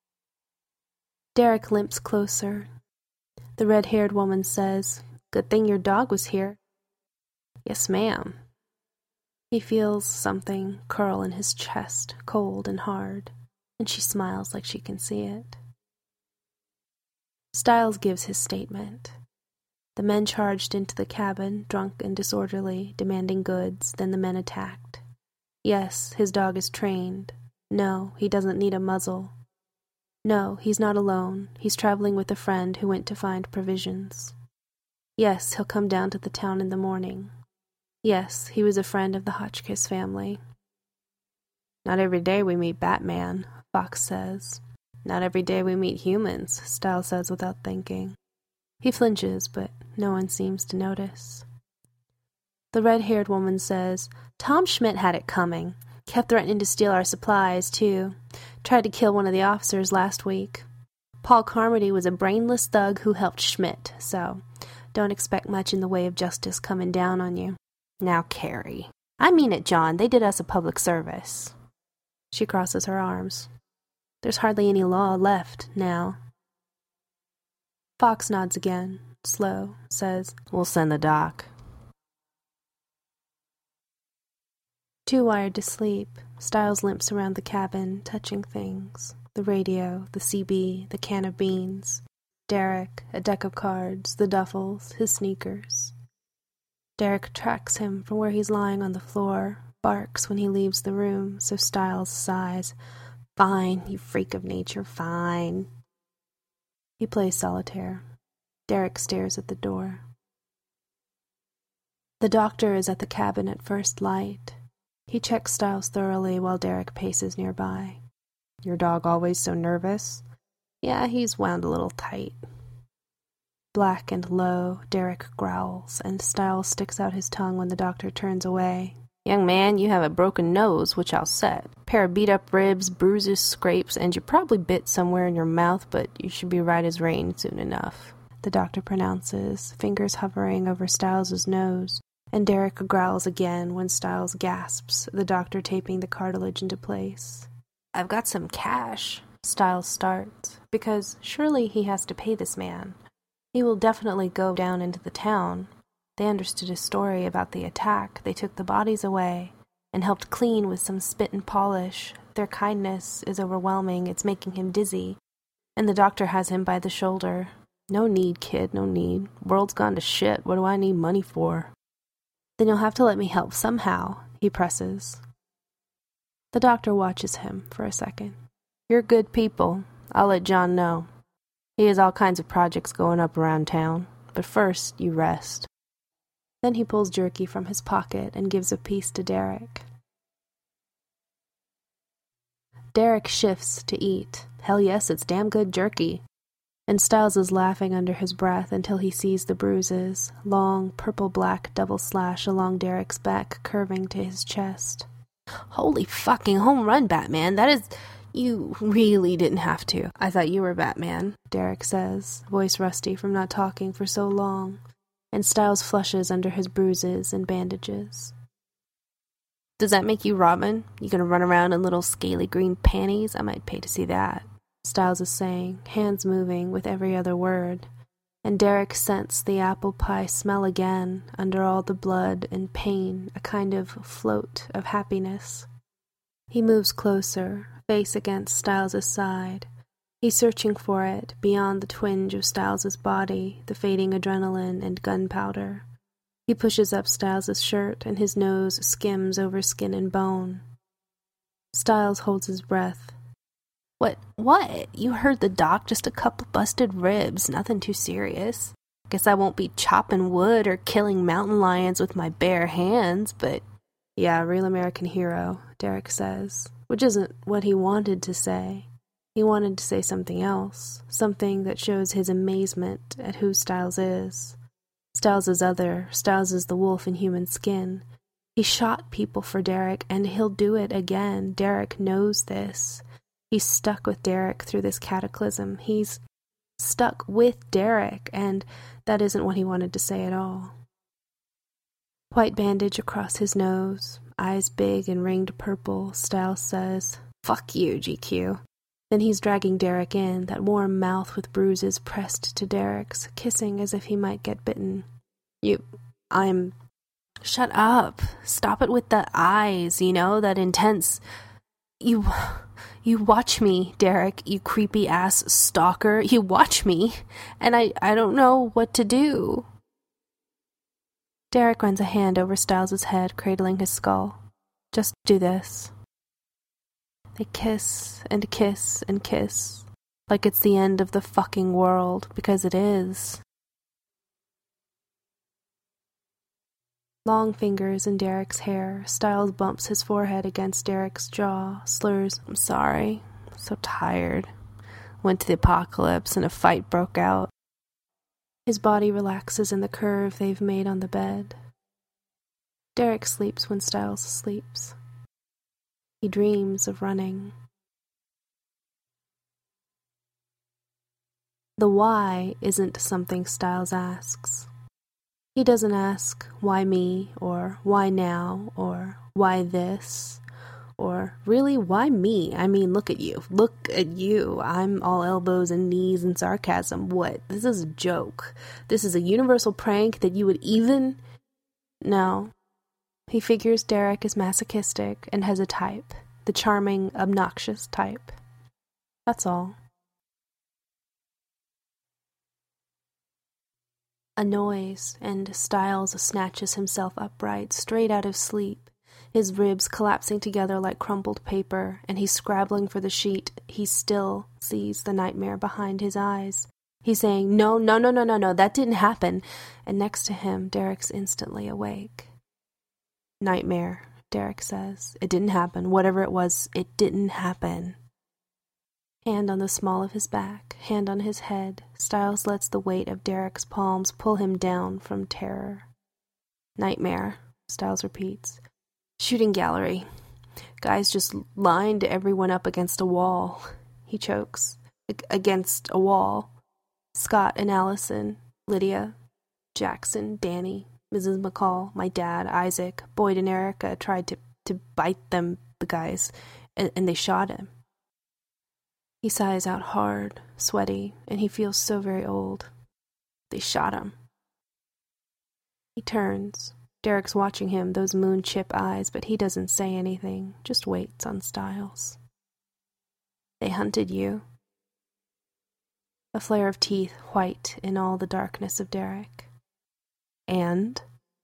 Derek limps closer. The red-haired woman says, Good thing your dog was here. Yes, ma'am. He feels something curl in his chest, cold and hard, and she smiles like she can see it. Stiles gives his statement. The men charged into the cabin, drunk and disorderly, demanding goods, then the men attacked. Yes, his dog is trained. No, he doesn't need a muzzle. No, he's not alone. He's traveling with a friend who went to find provisions. Yes, he'll come down to the town in the morning. Yes, he was a friend of the Hotchkiss family. Not every day we meet Batman, Fox says. Not every day we meet humans, Stiles says without thinking. He flinches, but no one seems to notice. The red-haired woman says, Tom Schmidt had it coming. Kept threatening to steal our supplies, too. Tried to kill one of the officers last week. Paul Carmody was a brainless thug who helped Schmidt, so don't expect much in the way of justice coming down on you. Now, Carrie. I mean it, John. They did us a public service. She crosses her arms. There's hardly any law left now. Fox nods again, slow, says, We'll send the doc. Too wired to sleep, Stiles limps around the cabin, touching things. The radio, the CB, the can of beans. Derek, a deck of cards, the duffels, his sneakers. Derek tracks him from where he's lying on the floor, barks when he leaves the room, so Stiles sighs. Fine, you freak of nature, fine. He plays solitaire. Derek stares at the door. The doctor is at the cabin at first light. He checks Stiles thoroughly while Derek paces nearby. Your dog always so nervous? Yeah, he's wound a little tight. Black and low, Derek growls, and Stiles sticks out his tongue when the doctor turns away, Young man, you have a broken nose, which I'll set. A pair of beat-up ribs, bruises, scrapes, and you probably bit somewhere in your mouth, but you should be right as rain soon enough. The doctor pronounces, fingers hovering over Stiles' nose, and Derek growls again when Stiles gasps, the doctor taping the cartilage into place. I've got some cash, Stiles starts, because surely he has to pay this man. He will definitely go down into the town. They understood his story about the attack. They took the bodies away and helped clean with some spit and polish. Their kindness is overwhelming. It's making him dizzy. And the doctor has him by the shoulder. No need, kid, no need. World's gone to shit. What do I need money for? Then you'll have to let me help somehow, he presses. The doctor watches him for a second. You're good people. I'll let John know. He has all kinds of projects going up around town. But first, you rest. Then he pulls jerky from his pocket and gives a piece to Derek. Derek shifts to eat. Hell yes, it's damn good jerky. And Stiles is laughing under his breath until he sees the bruises, long purple-black double slash along Derek's back curving to his chest. Holy fucking home run, Batman. That is... You really didn't have to. I thought you were Batman, Derek says, voice rusty from not talking for so long. And Stiles flushes under his bruises and bandages. Does that make you Robin? You gonna run around in little scaly green panties? I might pay to see that, Stiles is saying, hands moving with every other word. And Derek scents the apple pie smell again, under all the blood and pain, a kind of float of happiness. He moves closer, face against Stiles' side. He's searching for it, beyond the twinge of Stiles' body, the fading adrenaline and gunpowder. He pushes up Stiles' shirt, and his nose skims over skin and bone. Stiles holds his breath. What? You heard the doc, just a couple busted ribs, nothing too serious. Guess I won't be chopping wood or killing mountain lions with my bare hands, but... Yeah, real American hero, Derek says, which isn't what he wanted to say. He wanted to say something else, something that shows his amazement at who Stiles is. Stiles is other, Stiles is the wolf in human skin. He shot people for Derek, and he'll do it again. Derek knows this. He's stuck with Derek through this cataclysm. He's stuck with Derek, and that isn't what he wanted to say at all. White bandage across his nose, eyes big and ringed purple, Stiles says, "Fuck you, GQ." Then he's dragging Derek in, that warm mouth with bruises pressed to Derek's, kissing as if he might get bitten. Shut up. Stop it with the eyes, that intense... You watch me, Derek, you creepy-ass stalker. You watch me, and I don't know what to do. Derek runs a hand over Stiles' head, cradling his skull. Just do this. They kiss and kiss and kiss, like it's the end of the fucking world, because it is. Long fingers in Derek's hair, Stiles bumps his forehead against Derek's jaw, slurs, "I'm sorry, I'm so tired. Went to the apocalypse and a fight broke out." His body relaxes in the curve they've made on the bed. Derek sleeps when Stiles sleeps. He dreams of running. The why isn't something Stiles asks. He doesn't ask, why me, or why now, or why this, or really, why me? I mean, look at you. Look at you. I'm all elbows and knees and sarcasm. What? This is a joke. This is a universal prank that you would even... No. He figures Derek is masochistic and has a type. The charming, obnoxious type. That's all. A noise, and Stiles snatches himself upright, straight out of sleep, his ribs collapsing together like crumpled paper, and he's scrabbling for the sheet. He still sees the nightmare behind his eyes. He's saying, no, that didn't happen. And next to him, Derek's instantly awake. Nightmare, Derek says. It didn't happen. Whatever it was, it didn't happen. Hand on the small of his back, hand on his head, Stiles lets the weight of Derek's palms pull him down from terror. Nightmare, Stiles repeats. Shooting gallery. Guys just lined everyone up against a wall. He chokes. Against a wall. Scott and Allison, Lydia, Jackson, Danny, Mrs. McCall, my dad, Isaac, Boyd and Erica tried to bite them, the guys, and they shot him. He sighs out hard, sweaty, and he feels so very old. They shot him. He turns. Derek's watching him, those moon-chip eyes, but he doesn't say anything, just waits on Stiles. They hunted you. A flare of teeth, white in all the darkness of Derek. And?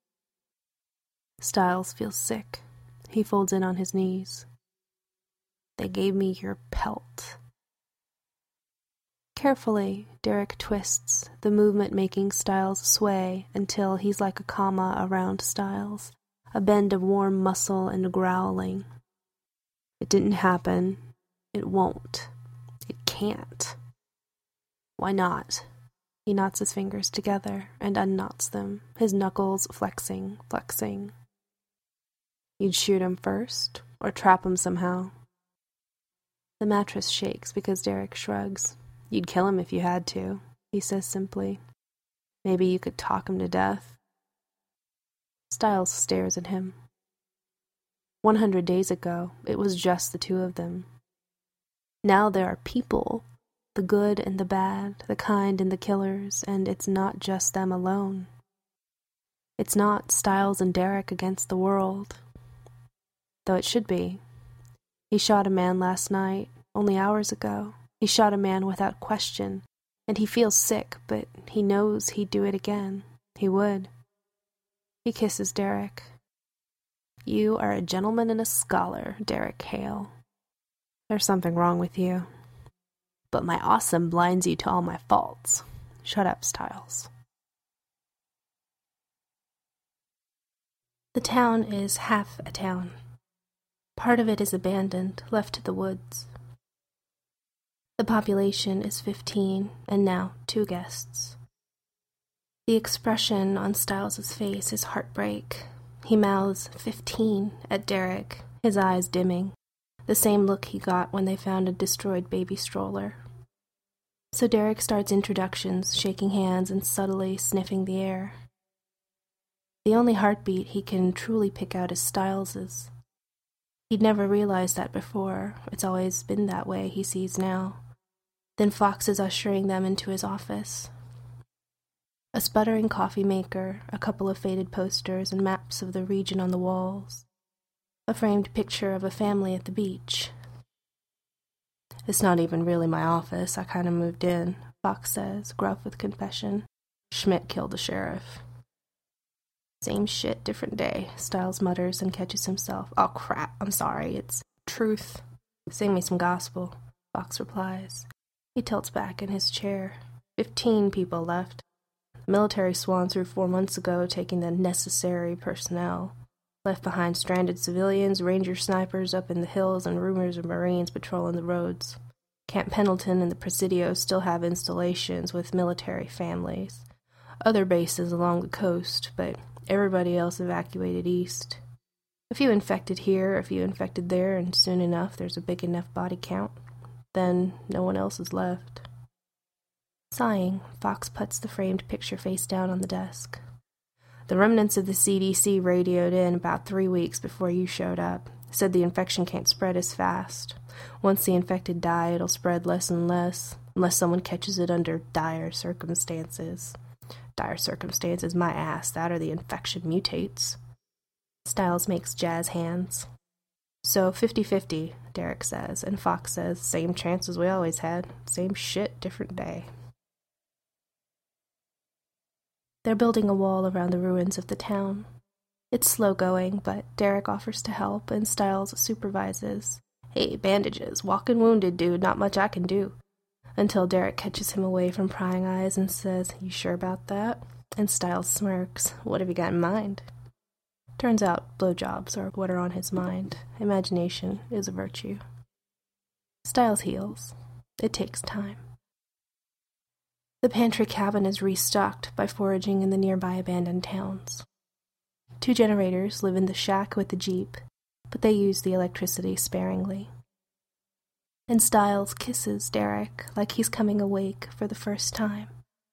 Stiles feels sick. He folds in on his knees. They gave me your pelt. Carefully, Derek twists, the movement making Stiles sway until he's like a comma around Stiles, a bend of warm muscle and growling. It didn't happen. It won't. It can't. Why not? He knots his fingers together and unknots them, his knuckles flexing. You'd shoot him first, or trap him somehow. The mattress shakes because Derek shrugs. You'd kill him if you had to, he says simply. Maybe you could talk him to death. Stiles stares at him. 100 days ago, it was just the two of them. Now there are people. The good and the bad, the kind and the killers, and it's not just them alone. It's not Stiles and Derek against the world. Though it should be. He shot a man last night, only hours ago. He shot a man without question, and he feels sick, but he knows he'd do it again. He would. He kisses Derek. You are a gentleman and a scholar, Derek Hale. There's something wrong with you. But my awesome blinds you to all my faults. Shut up, Stiles. The town is half a town. Part of it is abandoned, left to the woods. The population is 15, and now 2 guests. The expression on Stiles' face is heartbreak. He mouths 15 at Derek, his eyes dimming. The same look he got when they found a destroyed baby stroller. So Derek starts introductions, shaking hands and subtly sniffing the air. The only heartbeat he can truly pick out is Stiles's. He'd never realized that before. It's always been that way, he sees now. Then Fox is ushering them into his office. A sputtering coffee maker, a couple of faded posters and maps of the region on the walls. A framed picture of a family at the beach. It's not even really my office. I kind of moved in, Fox says, gruff with confession. Schmidt killed the sheriff. Same shit, different day, Stiles mutters and catches himself. Oh crap, I'm sorry, it's truth. Sing me some gospel, Fox replies. He tilts back in his chair. 15 people left. The military swan through 4 months ago, taking the necessary personnel. Left behind stranded civilians, ranger snipers up in the hills, and rumors of Marines patrolling the roads. Camp Pendleton and the Presidio still have installations with military families. Other bases along the coast, but everybody else evacuated east. A few infected here, a few infected there, and soon enough there's a big enough body count. Then no one else is left. Sighing, Fox puts the framed picture face down on the desk. The remnants of the CDC radioed in about 3 weeks before you showed up. Said the infection can't spread as fast. Once the infected die, it'll spread less and less, unless someone catches it under dire circumstances. Dire circumstances, my ass, that or the infection mutates. Stiles makes jazz hands. So 50-50, Derek says, and Fox says, same chances we always had. Same shit, different day. They're building a wall around the ruins of the town. It's slow going, but Derek offers to help, and Stiles supervises. Hey, bandages, walking wounded, dude, not much I can do. Until Derek catches him away from prying eyes and says, you sure about that? And Stiles smirks. What have you got in mind? Turns out blowjobs are what are on his mind. Imagination is a virtue. Stiles heals. It takes time. The pantry cabin is restocked by foraging in the nearby abandoned towns. 2 generators live in the shack with the Jeep, but they use the electricity sparingly. And Stiles kisses Derek like he's coming awake for the first time.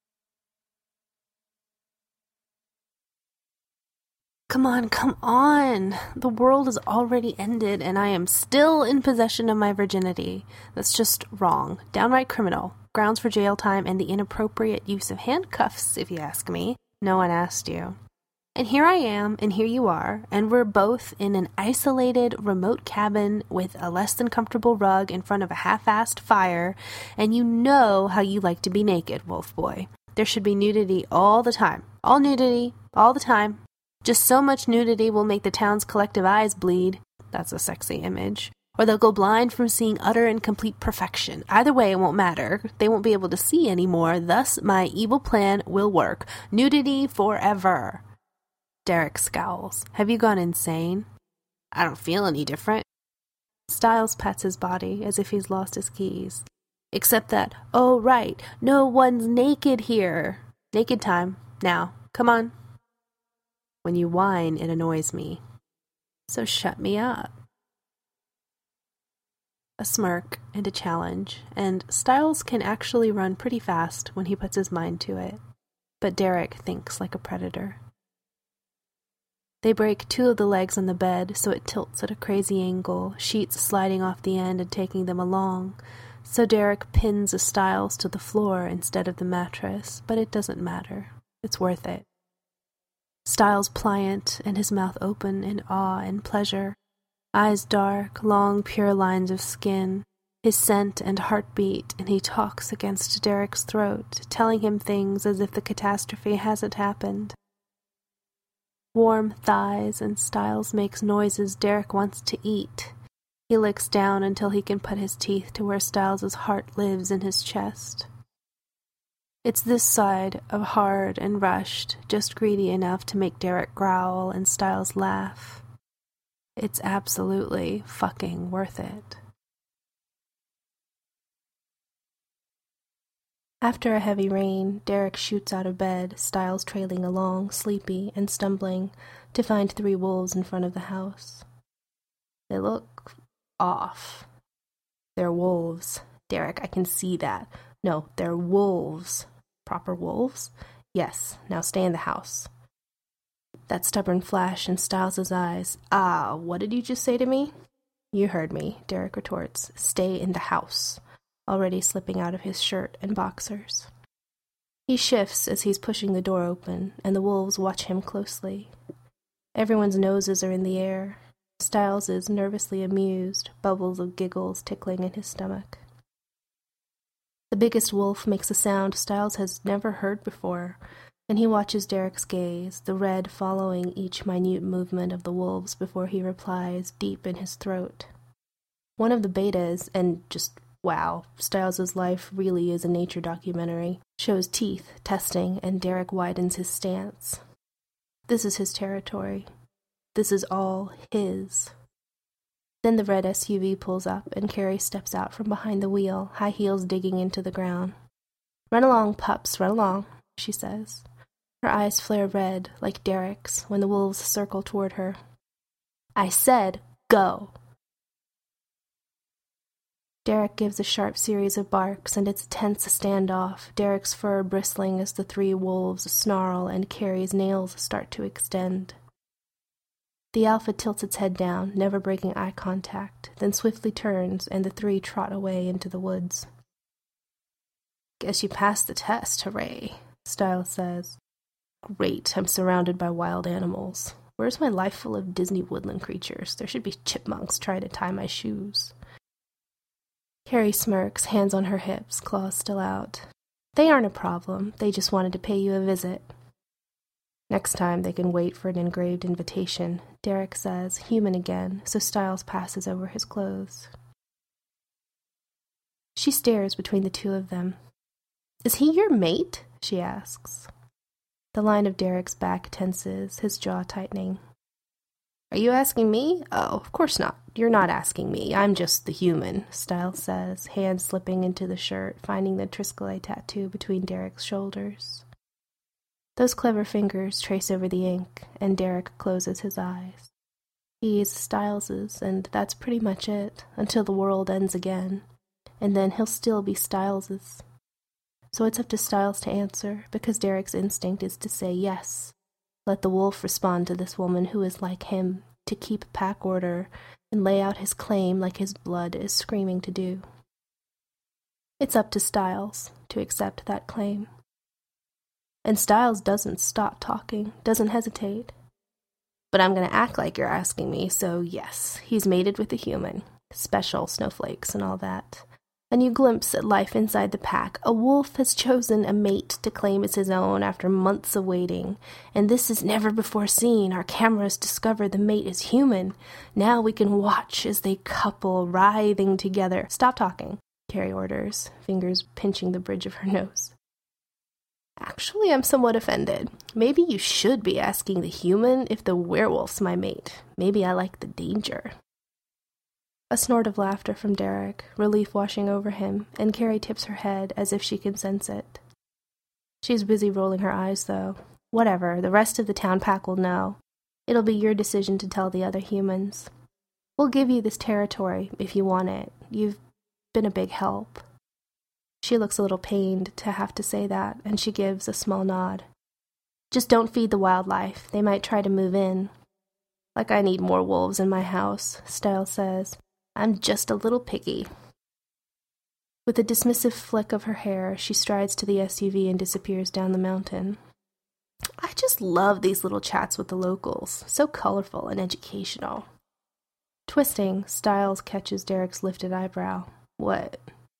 Come on. The world is already ended and I am still in possession of my virginity. That's just wrong. Downright criminal. Grounds for jail time and the inappropriate use of handcuffs, if you ask me. No one asked you. And here I am, and here you are, and we're both in an isolated, remote cabin with a less than comfortable rug in front of a half-assed fire, and you know how you like to be naked, Wolf Boy. There should be nudity all the time. All nudity, all the time. Just so much nudity will make the town's collective eyes bleed. That's a sexy image. Or they'll go blind from seeing utter and complete perfection. Either way, it won't matter. They won't be able to see anymore. Thus, my evil plan will work. Nudity forever. Derek scowls. Have you gone insane? I don't feel any different. Stiles pats his body as if he's lost his keys. Except that, oh right, no one's naked here. Naked time. Now, come on. When you whine, it annoys me. So shut me up. A smirk and a challenge, and Stiles can actually run pretty fast when he puts his mind to it. But Derek thinks like a predator. They break 2 of the legs on the bed so it tilts at a crazy angle, sheets sliding off the end and taking them along. So Derek pins a Stiles to the floor instead of the mattress, but it doesn't matter. It's worth it. Stiles pliant and his mouth open in awe and pleasure. Eyes dark, long pure lines of skin, his scent and heartbeat, and he talks against Derek's throat, telling him things as if the catastrophe hasn't happened. Warm thighs, and Stiles makes noises Derek wants to eat. He licks down until he can put his teeth to where Stiles' heart lives in his chest. It's this side of hard and rushed, just greedy enough to make Derek growl and Stiles laugh. It's absolutely fucking worth it. After a heavy rain, Derek shoots out of bed, Stiles trailing along, sleepy and stumbling, to find 3 wolves in front of the house. They look off. They're wolves. Derek, I can see that. No, they're wolves. Proper wolves? Yes, now stay in the house. That stubborn flash in Stiles' eyes. Ah, what did you just say to me? You heard me, Derek retorts. Stay in the house, already slipping out of his shirt and boxers. He shifts as he's pushing the door open, and the wolves watch him closely. Everyone's noses are in the air. Stiles is nervously amused, bubbles of giggles tickling in his stomach. The biggest wolf makes a sound Stiles has never heard before, and he watches Derek's gaze, the red following each minute movement of the wolves before he replies deep in his throat. One of the betas, and just wow, Stiles' life really is a nature documentary, shows teeth, testing, and Derek widens his stance. This is his territory. This is all his. Then the red SUV pulls up, and Carrie steps out from behind the wheel, high heels digging into the ground. Run along, pups, run along, she says. Her eyes flare red, like Derek's, when the wolves circle toward her. I said, go! Derek gives a sharp series of barks, and it's a tense standoff, Derek's fur bristling as the 3 wolves snarl and Carrie's nails start to extend. The alpha tilts its head down, never breaking eye contact, then swiftly turns, and the 3 trot away into the woods. Guess you passed the test, hooray, Stiles says. Great, I'm surrounded by wild animals. Where's my life full of Disney woodland creatures? There should be chipmunks trying to tie my shoes. Carrie smirks, hands on her hips, claws still out. They aren't a problem. They just wanted to pay you a visit. Next time they can wait for an engraved invitation, Derek says, human again, so Stiles passes over his clothes. She stares between the 2 of them. Is he your mate? She asks. The line of Derek's back tenses, his jaw tightening. Are you asking me? Oh, of course not. You're not asking me. I'm just the human, Stiles says, hand slipping into the shirt, finding the Triskelay tattoo between Derek's shoulders. Those clever fingers trace over the ink, and Derek closes his eyes. He's Styles's, and that's pretty much it, until the world ends again. And then he'll still be Styles's. So it's up to Styles to answer, because Derek's instinct is to say yes. Let the wolf respond to this woman who is like him, to keep pack order, and lay out his claim like his blood is screaming to do. It's up to Styles to accept that claim. And Styles doesn't stop talking, doesn't hesitate. But I'm going to act like you're asking me, so yes, he's mated with a human. Special snowflakes and all that. A new glimpse at life inside the pack. A wolf has chosen a mate to claim as his own after months of waiting. And this is never before seen. Our cameras discover the mate is human. Now we can watch as they couple, writhing together. Stop talking, Carrie orders, fingers pinching the bridge of her nose. Actually, I'm somewhat offended. Maybe you should be asking the human if the werewolf's my mate. Maybe I like the danger. A snort of laughter from Derek, relief washing over him, and Carrie tips her head as if she can sense it. She's busy rolling her eyes, though. Whatever, the rest of the town pack will know. It'll be your decision to tell the other humans. We'll give you this territory if you want it. You've been a big help. She looks a little pained to have to say that, and she gives a small nod. Just don't feed the wildlife. They might try to move in. Like I need more wolves in my house, Styles says. I'm just a little picky. With a dismissive flick of her hair, she strides to the SUV and disappears down the mountain. I just love these little chats with the locals. So colorful and educational. Twisting, Styles catches Derek's lifted eyebrow. What?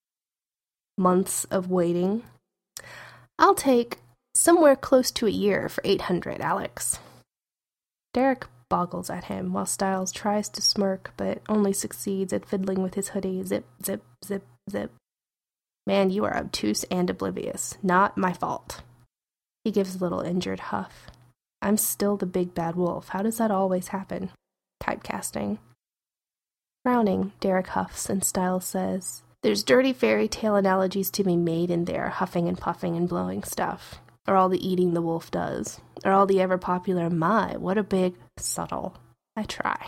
Months of waiting? I'll take somewhere close to a year for 800, Alex. Derek boggles at him while Styles tries to smirk but only succeeds at fiddling with his hoodie. Zip, zip, zip, zip. Man, you are obtuse and oblivious. Not my fault. He gives a little injured huff. I'm still the big bad wolf. How does that always happen? Typecasting. Frowning, Derek huffs and Styles says, There's dirty fairy tale analogies to be made in there, huffing and puffing and blowing stuff. Or all the eating the wolf does. Or all the ever-popular, my, what a big, subtle. I try.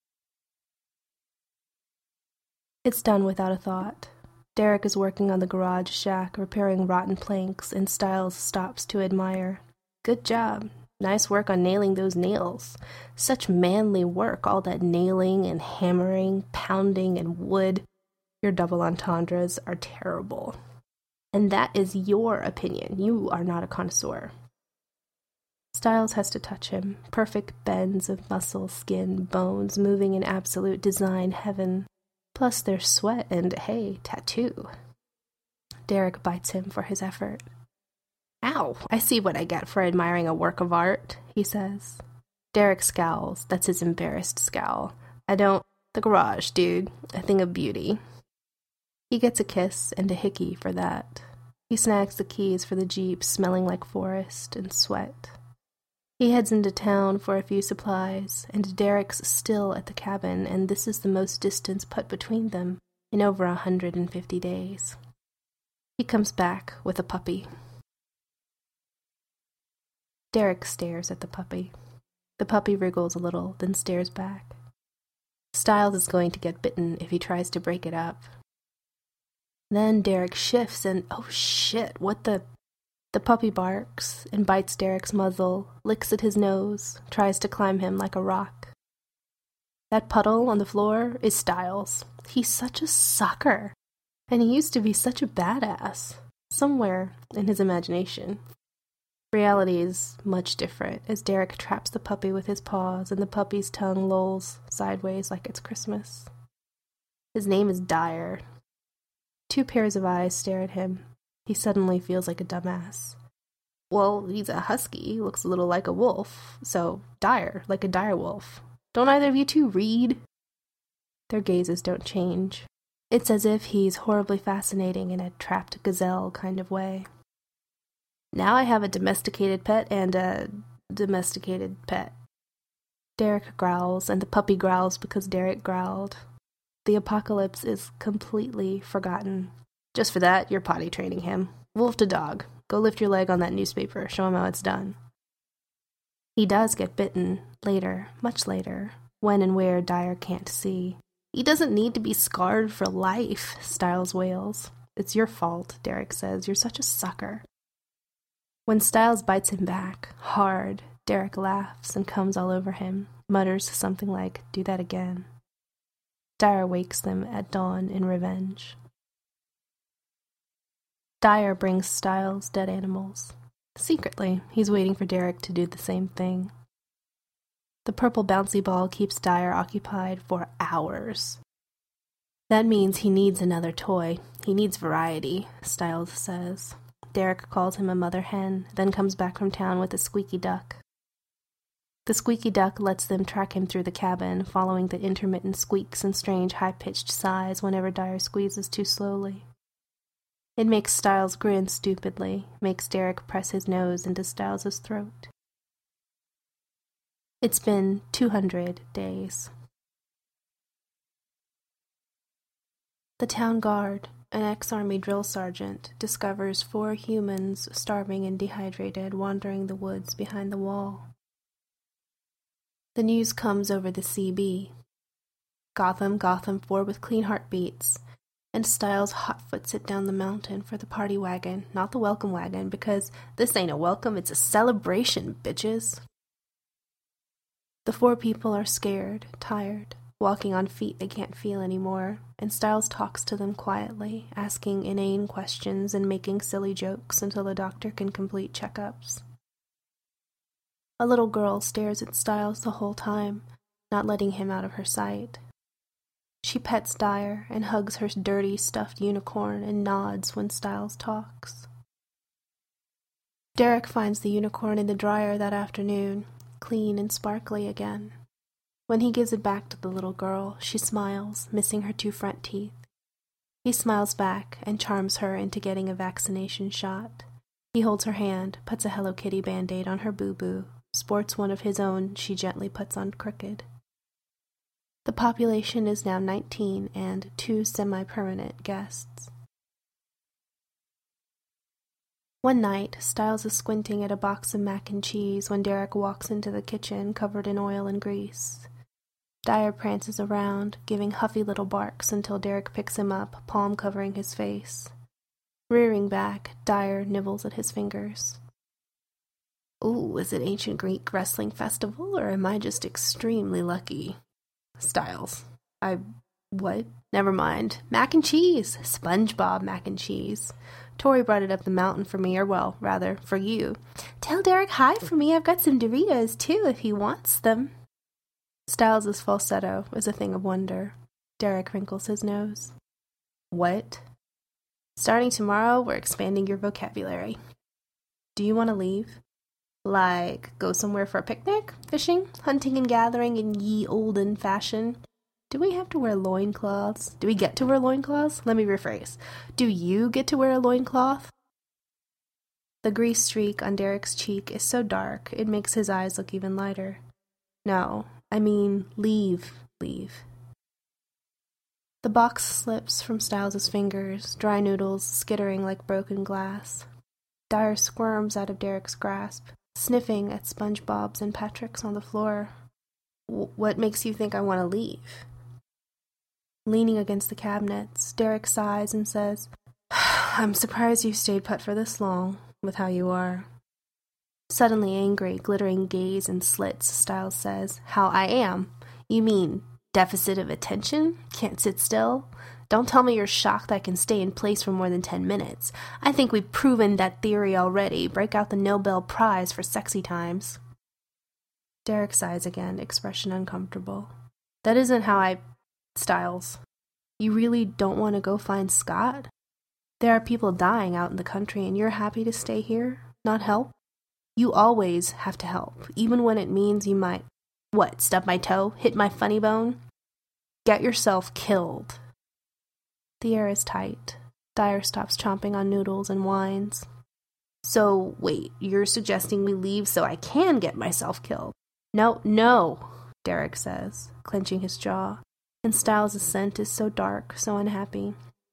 It's done without a thought. Derek is working on the garage shack, repairing rotten planks, and Styles stops to admire. Good job. Nice work on nailing those nails. Such manly work, all that nailing and hammering, pounding and wood. Your double entendres are terrible. And that is your opinion. You are not a connoisseur. Styles has to touch him. Perfect bends of muscle, skin, bones, moving in absolute design heaven. Plus there's sweat and, hey, tattoo. Derek bites him for his effort. Ow, I see what I get for admiring a work of art, he says. Derek scowls. That's his embarrassed scowl. The garage, dude. A thing of beauty. He gets a kiss and a hickey for that. He snags the keys for the Jeep, smelling like forest and sweat. He heads into town for a few supplies, and Derek's still at the cabin, and this is the most distance put between them in over 150 days. He comes back with a puppy. Derek stares at the puppy. The puppy wriggles a little, then stares back. Styles is going to get bitten if he tries to break it up. Then Derek shifts and, oh shit, what the... The puppy barks and bites Derek's muzzle, licks at his nose, tries to climb him like a rock. That puddle on the floor is Styles. He's such a sucker. And he used to be such a badass. Somewhere in his imagination. Reality is much different as Derek traps the puppy with his paws and the puppy's tongue lolls sideways like it's Christmas. His name is Dyer. 2 pairs of eyes stare at him. He suddenly feels like a dumbass. Well, he's a husky, looks a little like a wolf, so Dyer, like a dire wolf. Don't either of you two read? Their gazes don't change. It's as if he's horribly fascinating in a trapped gazelle kind of way. Now I have a domesticated pet and a domesticated pet. Derek growls, and the puppy growls because Derek growled. The apocalypse is completely forgotten. Just for that, you're potty training him. Wolf to dog. Go lift your leg on that newspaper. Show him how it's done. He does get bitten, later, much later, when and where Dyer can't see. He doesn't need to be scarred for life, Stiles wails. It's your fault, Derek says. You're such a sucker. When Stiles bites him back, hard, Derek laughs and comes all over him, mutters something like, do that again. Dyer wakes them at dawn in revenge. Dyer brings Stiles dead animals. Secretly, he's waiting for Derek to do the same thing. The purple bouncy ball keeps Dyer occupied for hours. That means he needs another toy. He needs variety, Stiles says. Derek calls him a mother hen, then comes back from town with a squeaky duck. The squeaky duck lets them track him through the cabin, following the intermittent squeaks and strange high-pitched sighs whenever Dyer squeezes too slowly. It makes Stiles grin stupidly, makes Derek press his nose into Stiles' throat. It's been 200 days. The town guard, an ex-army drill sergeant, discovers 4 humans starving and dehydrated wandering the woods behind the wall. The news comes over the CB. Gotham, 4 with clean heartbeats, and Stiles hotfoots it down the mountain for the party wagon, not the welcome wagon, because this ain't a welcome, it's a celebration, bitches. The 4 people are scared, tired, walking on feet they can't feel anymore, and Stiles talks to them quietly, asking inane questions and making silly jokes until the doctor can complete checkups. A little girl stares at Stiles the whole time, not letting him out of her sight. She pets Dyer and hugs her dirty, stuffed unicorn and nods when Stiles talks. Derek finds the unicorn in the dryer that afternoon, clean and sparkly again. When he gives it back to the little girl, she smiles, missing her 2 front teeth. He smiles back and charms her into getting a vaccination shot. He holds her hand, puts a Hello Kitty Band-Aid on her boo-boo, sports one of his own she gently puts on Crooked. The population is now 19 and 2 semi-permanent guests. One night, Stiles is squinting at a box of mac and cheese when Derek walks into the kitchen covered in oil and grease. Dyer prances around, giving huffy little barks until Derek picks him up, palm covering his face. Rearing back, Dyer nibbles at his fingers. Ooh, is it ancient Greek wrestling festival, or am I just extremely lucky? Stiles. What? Never mind. Mac and cheese. SpongeBob mac and cheese. Tori brought it up the mountain for me, or well, rather, for you. Tell Derek hi for me. I've got some Doritos, too, if he wants them. Stiles' falsetto is a thing of wonder. Derek wrinkles his nose. What? Starting tomorrow, we're expanding your vocabulary. Do you want to leave? Like, go somewhere for a picnic? Fishing? Hunting and gathering in ye olden fashion? Do we have to wear loincloths? Do we get to wear loincloths? Let me rephrase. Do you get to wear a loincloth? The grease streak on Derek's cheek is so dark, it makes his eyes look even lighter. No, I mean, leave. The box slips from Stiles' fingers, dry noodles skittering like broken glass. Dyer squirms out of Derek's grasp, sniffing at SpongeBob's and Patrick's on the floor. What makes you think I want to leave? Leaning against the cabinets, Derek sighs and says, I'm surprised you stayed put for this long, with how you are. Suddenly angry, glittering gaze and slits, Stiles says, How I am? You mean deficit of attention? Can't sit still? Don't tell me you're shocked I can stay in place for more than 10 minutes. I think we've proven that theory already. Break out the Nobel Prize for sexy times. Derek sighs again, expression uncomfortable. That isn't how Stiles, you really don't want to go find Scott? There are people dying out in the country and you're happy to stay here? Not help? You always have to help, even when it means you might, stub my toe? Hit my funny bone? Get yourself killed. The air is tight. Dyer stops chomping on noodles and whines. So, wait, you're suggesting we leave so I can get myself killed? No, Derek says, clenching his jaw, and Stiles' scent is so dark, so unhappy.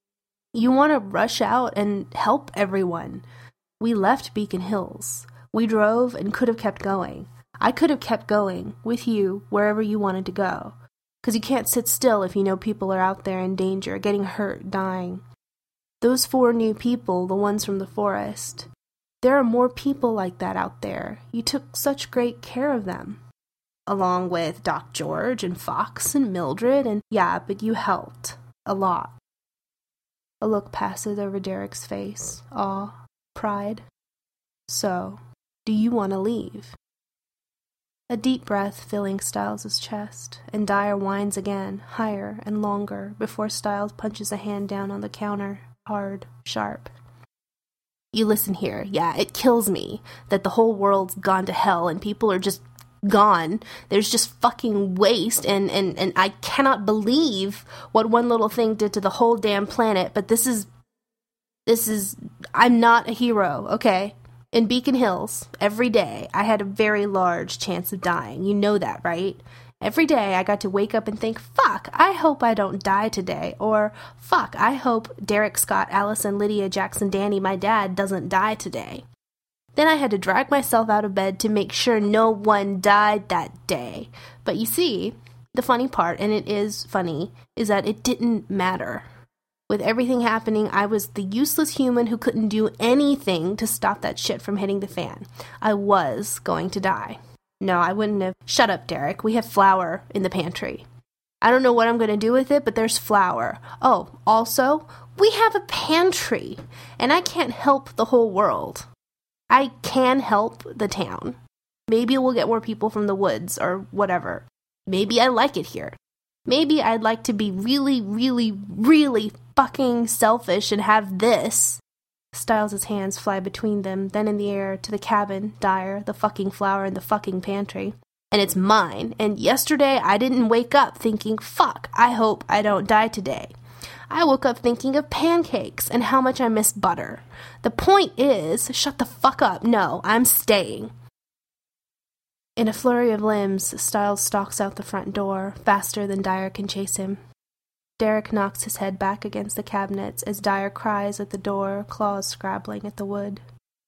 You want to rush out and help everyone. We left Beacon Hills. We drove and could have kept going. I could have kept going with you wherever you wanted to go. Because you can't sit still if you know people are out there in danger, getting hurt, dying. Those 4 new people, the ones from the forest, there are more people like that out there. You took such great care of them. Along with Doc George and Fox and Mildred and yeah, but you helped. A lot. A look passes over Derek's face. Awe. Pride. So, do you want to leave? A deep breath filling Stiles' chest, and Dyer whines again, higher and longer, before Stiles punches a hand down on the counter, hard, sharp. You listen here, yeah, it kills me that the whole world's gone to hell and people are just gone. There's just fucking waste, and I cannot believe what one little thing did to the whole damn planet, but this is, I'm not a hero, okay? In Beacon Hills, every day, I had a very large chance of dying. You know that, right? Every day, I got to wake up and think, fuck, I hope I don't die today. Or, fuck, I hope Derek, Scott, Allison, Lydia, Jackson, Danny, my dad, doesn't die today. Then I had to drag myself out of bed to make sure no one died that day. But you see, the funny part, and it is funny, is that it didn't matter. With everything happening, I was the useless human who couldn't do anything to stop that shit from hitting the fan. I was going to die. No, I wouldn't have. Shut up, Derek. We have flour in the pantry. I don't know what I'm going to do with it, but there's flour. Oh, also, we have a pantry, and I can't help the whole world. I can help the town. Maybe we'll get more people from the woods or whatever. Maybe I like it here. Maybe I'd like to be really, really, really fucking selfish and have this. Stiles' hands fly between them, then in the air to the cabin, Dyer, the fucking flour in the fucking pantry. And it's mine. And yesterday I didn't wake up thinking, fuck, I hope I don't die today. I woke up thinking of pancakes and how much I miss butter. The point is, shut the fuck up. No, I'm staying. In a flurry of limbs, Stiles stalks out the front door, faster than Dyer can chase him. Derek knocks his head back against the cabinets as Dyer cries at the door, claws scrabbling at the wood.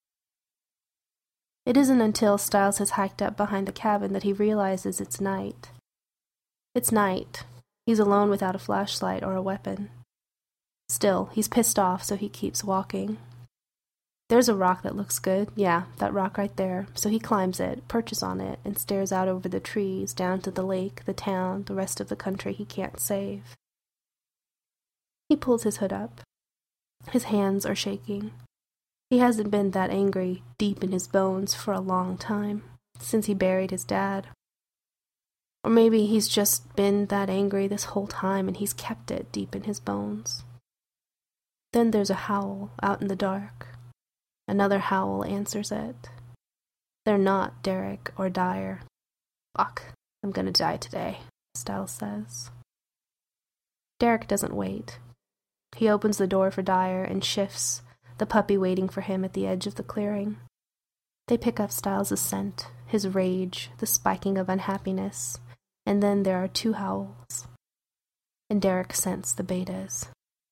It isn't until Stiles has hiked up behind the cabin that he realizes it's night. It's night. He's alone without a flashlight or a weapon. Still, he's pissed off, so he keeps walking. There's a rock that looks good. Yeah, that rock right there. So he climbs it, perches on it, and stares out over the trees, down to the lake, the town, the rest of the country he can't save. He pulls his hood up. His hands are shaking. He hasn't been that angry, deep in his bones, for a long time, since he buried his dad. Or maybe he's just been that angry this whole time and he's kept it deep in his bones. Then there's a howl out in the dark. Another howl answers it. They're not Derek or Dyer. Fuck, I'm gonna die today, Stiles says. Derek doesn't wait. He opens the door for Dyer and shifts, the puppy waiting for him at the edge of the clearing. They pick up Stiles' scent, his rage, the spiking of unhappiness, and then there are 2 howls. And Derek scents the betas.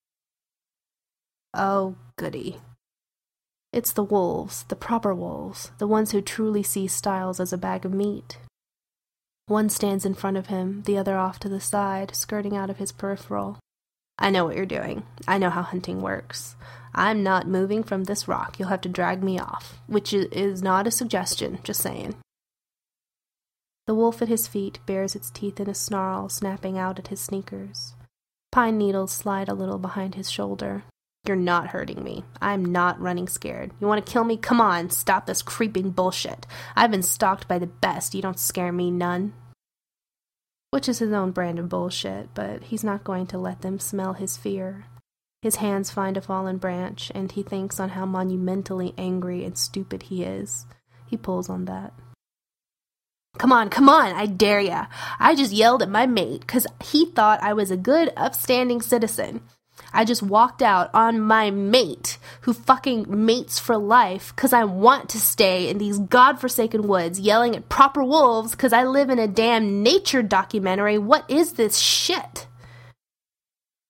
Oh, goody. It's the wolves, the proper wolves, the ones who truly see Stiles as a bag of meat. One stands in front of him, the other off to the side, skirting out of his peripheral. I know what you're doing. I know how hunting works. I'm not moving from this rock. You'll have to drag me off, which is not a suggestion, just saying. The wolf at his feet bares its teeth in a snarl, snapping out at his sneakers. Pine needles slide a little behind his shoulder. You're not hurting me. I'm not running scared. You want to kill me? Come on, stop this creeping bullshit. I've been stalked by the best. You don't scare me none. Which is his own brand of bullshit, but he's not going to let them smell his fear. His hands find a fallen branch, and he thinks on how monumentally angry and stupid he is. He pulls on that. Come on, I dare ya. I just yelled at my mate, 'cause he thought I was a good, upstanding citizen. I just walked out on my mate, who fucking mates for life, 'cause I want to stay in these godforsaken woods yelling at proper wolves 'cause I live in a damn nature documentary. What is this shit?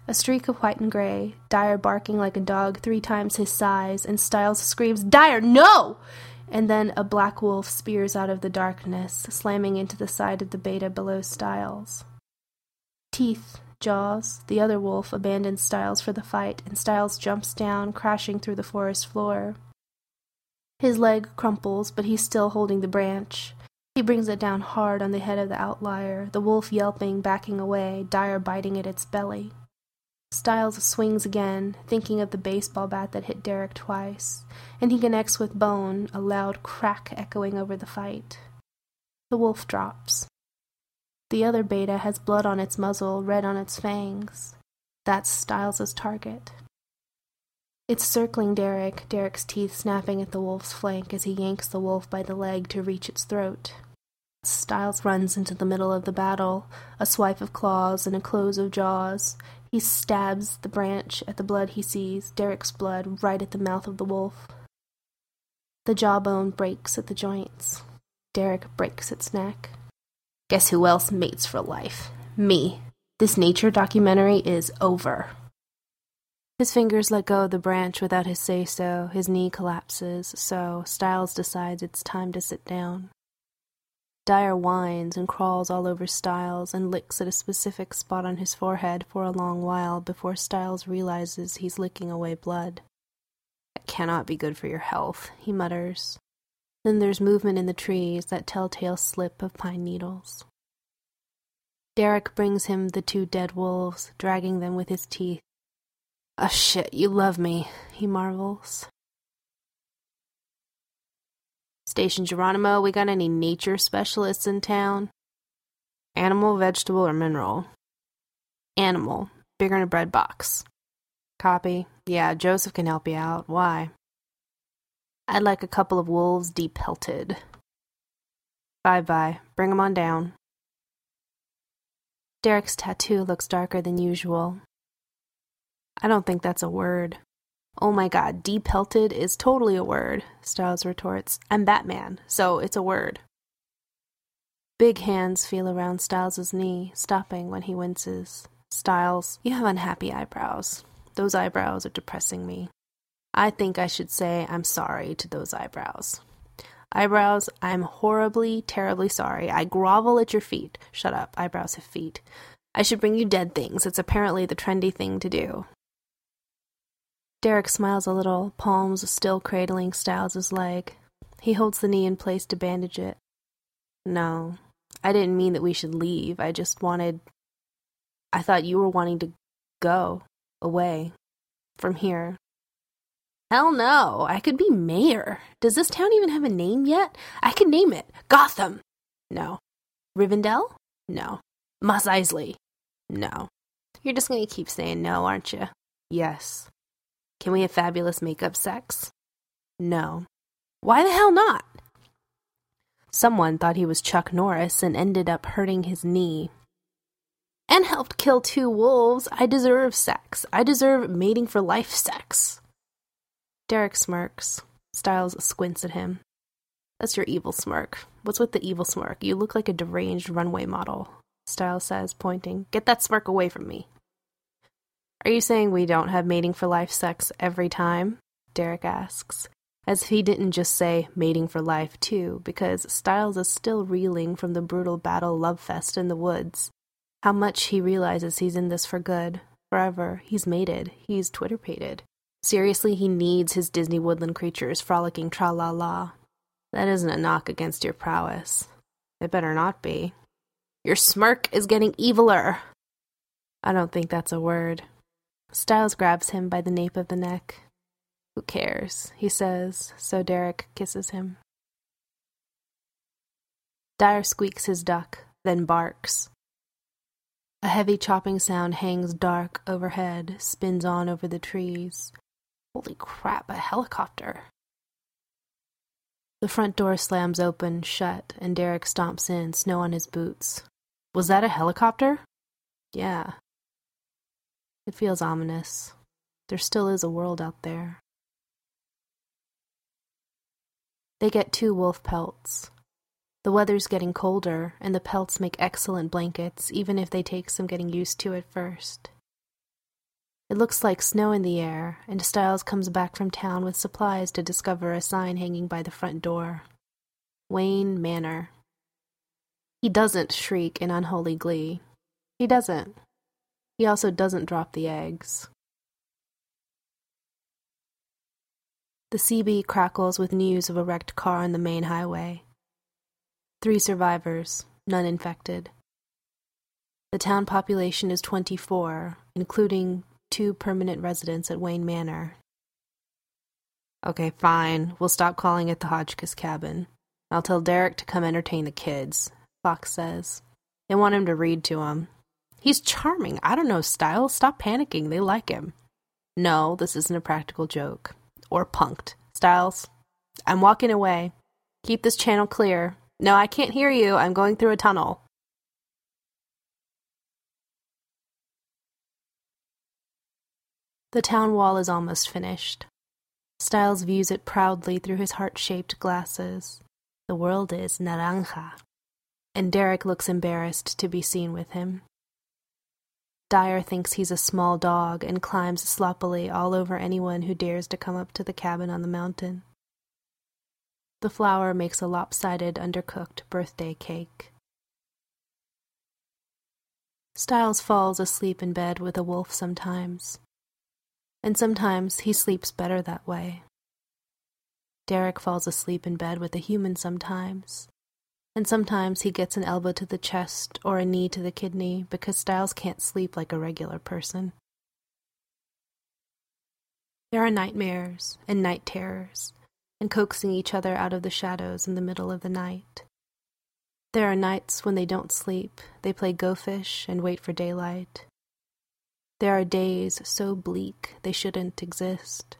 A streak of white and gray, Dyer barking like a dog 3 times his size, and Styles screams, "Dyer, no!" And then a black wolf spears out of the darkness, slamming into the side of the beta below Styles. Teeth, Jaws, the other wolf, abandons Styles for the fight, and Styles jumps down, crashing through the forest floor. His leg crumples, but he's still holding the branch. He brings it down hard on the head of the outlier, the wolf yelping, backing away, Dyer biting at its belly. Styles swings again, thinking of the baseball bat that hit Derek twice, and he connects with bone, a loud crack echoing over the fight. The wolf drops. The other beta has blood on its muzzle, red on its fangs. That's Styles' target. It's circling Derek, Derek's teeth snapping at the wolf's flank as he yanks the wolf by the leg to reach its throat. Styles runs into the middle of the battle, a swipe of claws and a close of jaws. He stabs the branch at the blood he sees, Derek's blood, right at the mouth of the wolf. The jawbone breaks at the joints. Derek breaks its neck. Guess who else mates for life? Me. This nature documentary is over. His fingers let go of the branch without his say-so. His knee collapses, so Styles decides it's time to sit down. Dyer whines and crawls all over Styles and licks at a specific spot on his forehead for a long while before Styles realizes he's licking away blood. "That cannot be good for your health," he mutters. Then there's movement in the trees, that telltale slip of pine needles. Derek brings him the 2 dead wolves, dragging them with his teeth. "Oh shit, you love me," he marvels. "Station Geronimo, we got any nature specialists in town?" "Animal, vegetable, or mineral?" "Animal. Bigger than a bread box." "Copy. Yeah, Joseph can help you out. Why?" "I'd like a couple of wolves depelted." "Bye-bye. Bring 'em on down." Derek's tattoo looks darker than usual. "I don't think that's a word." "Oh my god, depelted is totally a word," Styles retorts. "I'm Batman, so it's a word." Big hands feel around Styles' knee, stopping when he winces. "Styles, you have unhappy eyebrows. Those eyebrows are depressing me. I think I should say I'm sorry to those eyebrows. Eyebrows, I'm horribly, terribly sorry. I grovel at your feet." "Shut up, eyebrows have feet." "I should bring you dead things. It's apparently the trendy thing to do." Derek smiles a little, palms still cradling Styles' leg. He holds the knee in place to bandage it. "No, I didn't mean that we should leave. I thought you were wanting to go away from here." "Hell no, I could be mayor. Does this town even have a name yet? I could name it. Gotham." "No." "Rivendell?" "No." "Mos Eisley?" "No." "You're just going to keep saying no, aren't you?" "Yes." "Can we have fabulous makeup sex?" "No." "Why the hell not?" "Someone thought he was Chuck Norris and ended up hurting his knee." "And helped kill 2 wolves. I deserve sex. I deserve mating for life sex." Derek smirks. Styles squints at him. "That's your evil smirk. What's with the evil smirk? You look like a deranged runway model," Styles says, pointing. "Get that smirk away from me." "Are you saying we don't have mating for life sex every time?" Derek asks, as if he didn't just say mating for life too, because Styles is still reeling from the brutal battle love fest in the woods. How much he realizes he's in this for good, forever. He's mated. He's Twitter-pated. Seriously, he needs his Disney woodland creatures frolicking tra-la-la. That isn't a knock against your prowess. It better not be. Your smirk is getting eviler. I don't think that's a word. Styles grabs him by the nape of the neck. Who cares, he says, so Derek kisses him. Dyer squeaks his duck, then barks. A heavy chopping sound hangs dark overhead, spins on over the trees. Holy crap, a helicopter. The front door slams open, shut, and Derek stomps in, snow on his boots. Was that a helicopter? Yeah. It feels ominous. There still is a world out there. They get 2 wolf pelts. The weather's getting colder, and the pelts make excellent blankets, even if they take some getting used to at first. It looks like snow in the air, and Styles comes back from town with supplies to discover a sign hanging by the front door. Wayne Manor. He doesn't shriek in unholy glee. He doesn't. He also doesn't drop the eggs. The CB crackles with news of a wrecked car on the main highway. 3 survivors, none infected. The town population is 24, including 2 permanent residents at Wayne Manor. Okay, fine. We'll stop calling it the Hotchkiss Cabin. I'll tell Derek to come entertain the kids, Fox says. They want him to read to them. He's charming. I don't know, Styles. Stop panicking. They like him. No, this isn't a practical joke. Or punked. Styles, I'm walking away. Keep this channel clear. No, I can't hear you. I'm going through a tunnel. The town wall is almost finished. Styles views it proudly through his heart-shaped glasses. The world is naranja. And Derek looks embarrassed to be seen with him. Dyer thinks he's a small dog and climbs sloppily all over anyone who dares to come up to the cabin on the mountain. The flower makes a lopsided, undercooked birthday cake. Styles falls asleep in bed with a wolf sometimes. And sometimes he sleeps better that way. Derek falls asleep in bed with a human sometimes. And sometimes he gets an elbow to the chest or a knee to the kidney because Styles can't sleep like a regular person. There are nightmares and night terrors, and coaxing each other out of the shadows in the middle of the night. There are nights when they don't sleep, they play Go Fish and wait for daylight. There are days so bleak they shouldn't exist.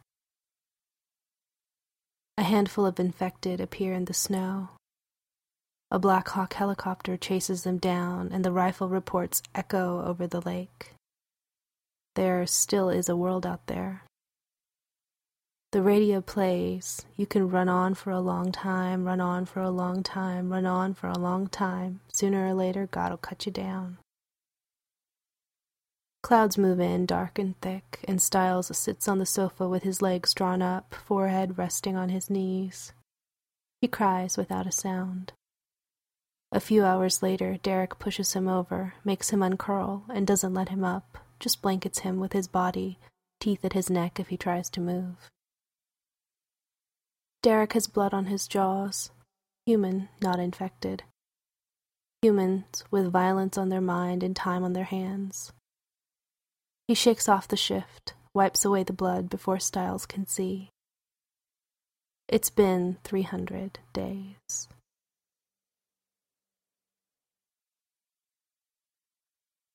A handful of infected appear in the snow. A Black Hawk helicopter chases them down, and the rifle reports echo over the lake. There still is a world out there. The radio plays, you can run on for a long time, run on for a long time, run on for a long time. Sooner or later, God'll cut you down. Clouds move in, dark and thick, and Styles sits on the sofa with his legs drawn up, forehead resting on his knees. He cries without a sound. A few hours later, Derek pushes him over, makes him uncurl, and doesn't let him up, just blankets him with his body, teeth at his neck if he tries to move. Derek has blood on his jaws. Human, not infected. Humans with violence on their mind and time on their hands. He shakes off the shift, wipes away the blood before Styles can see. It's been 300 days.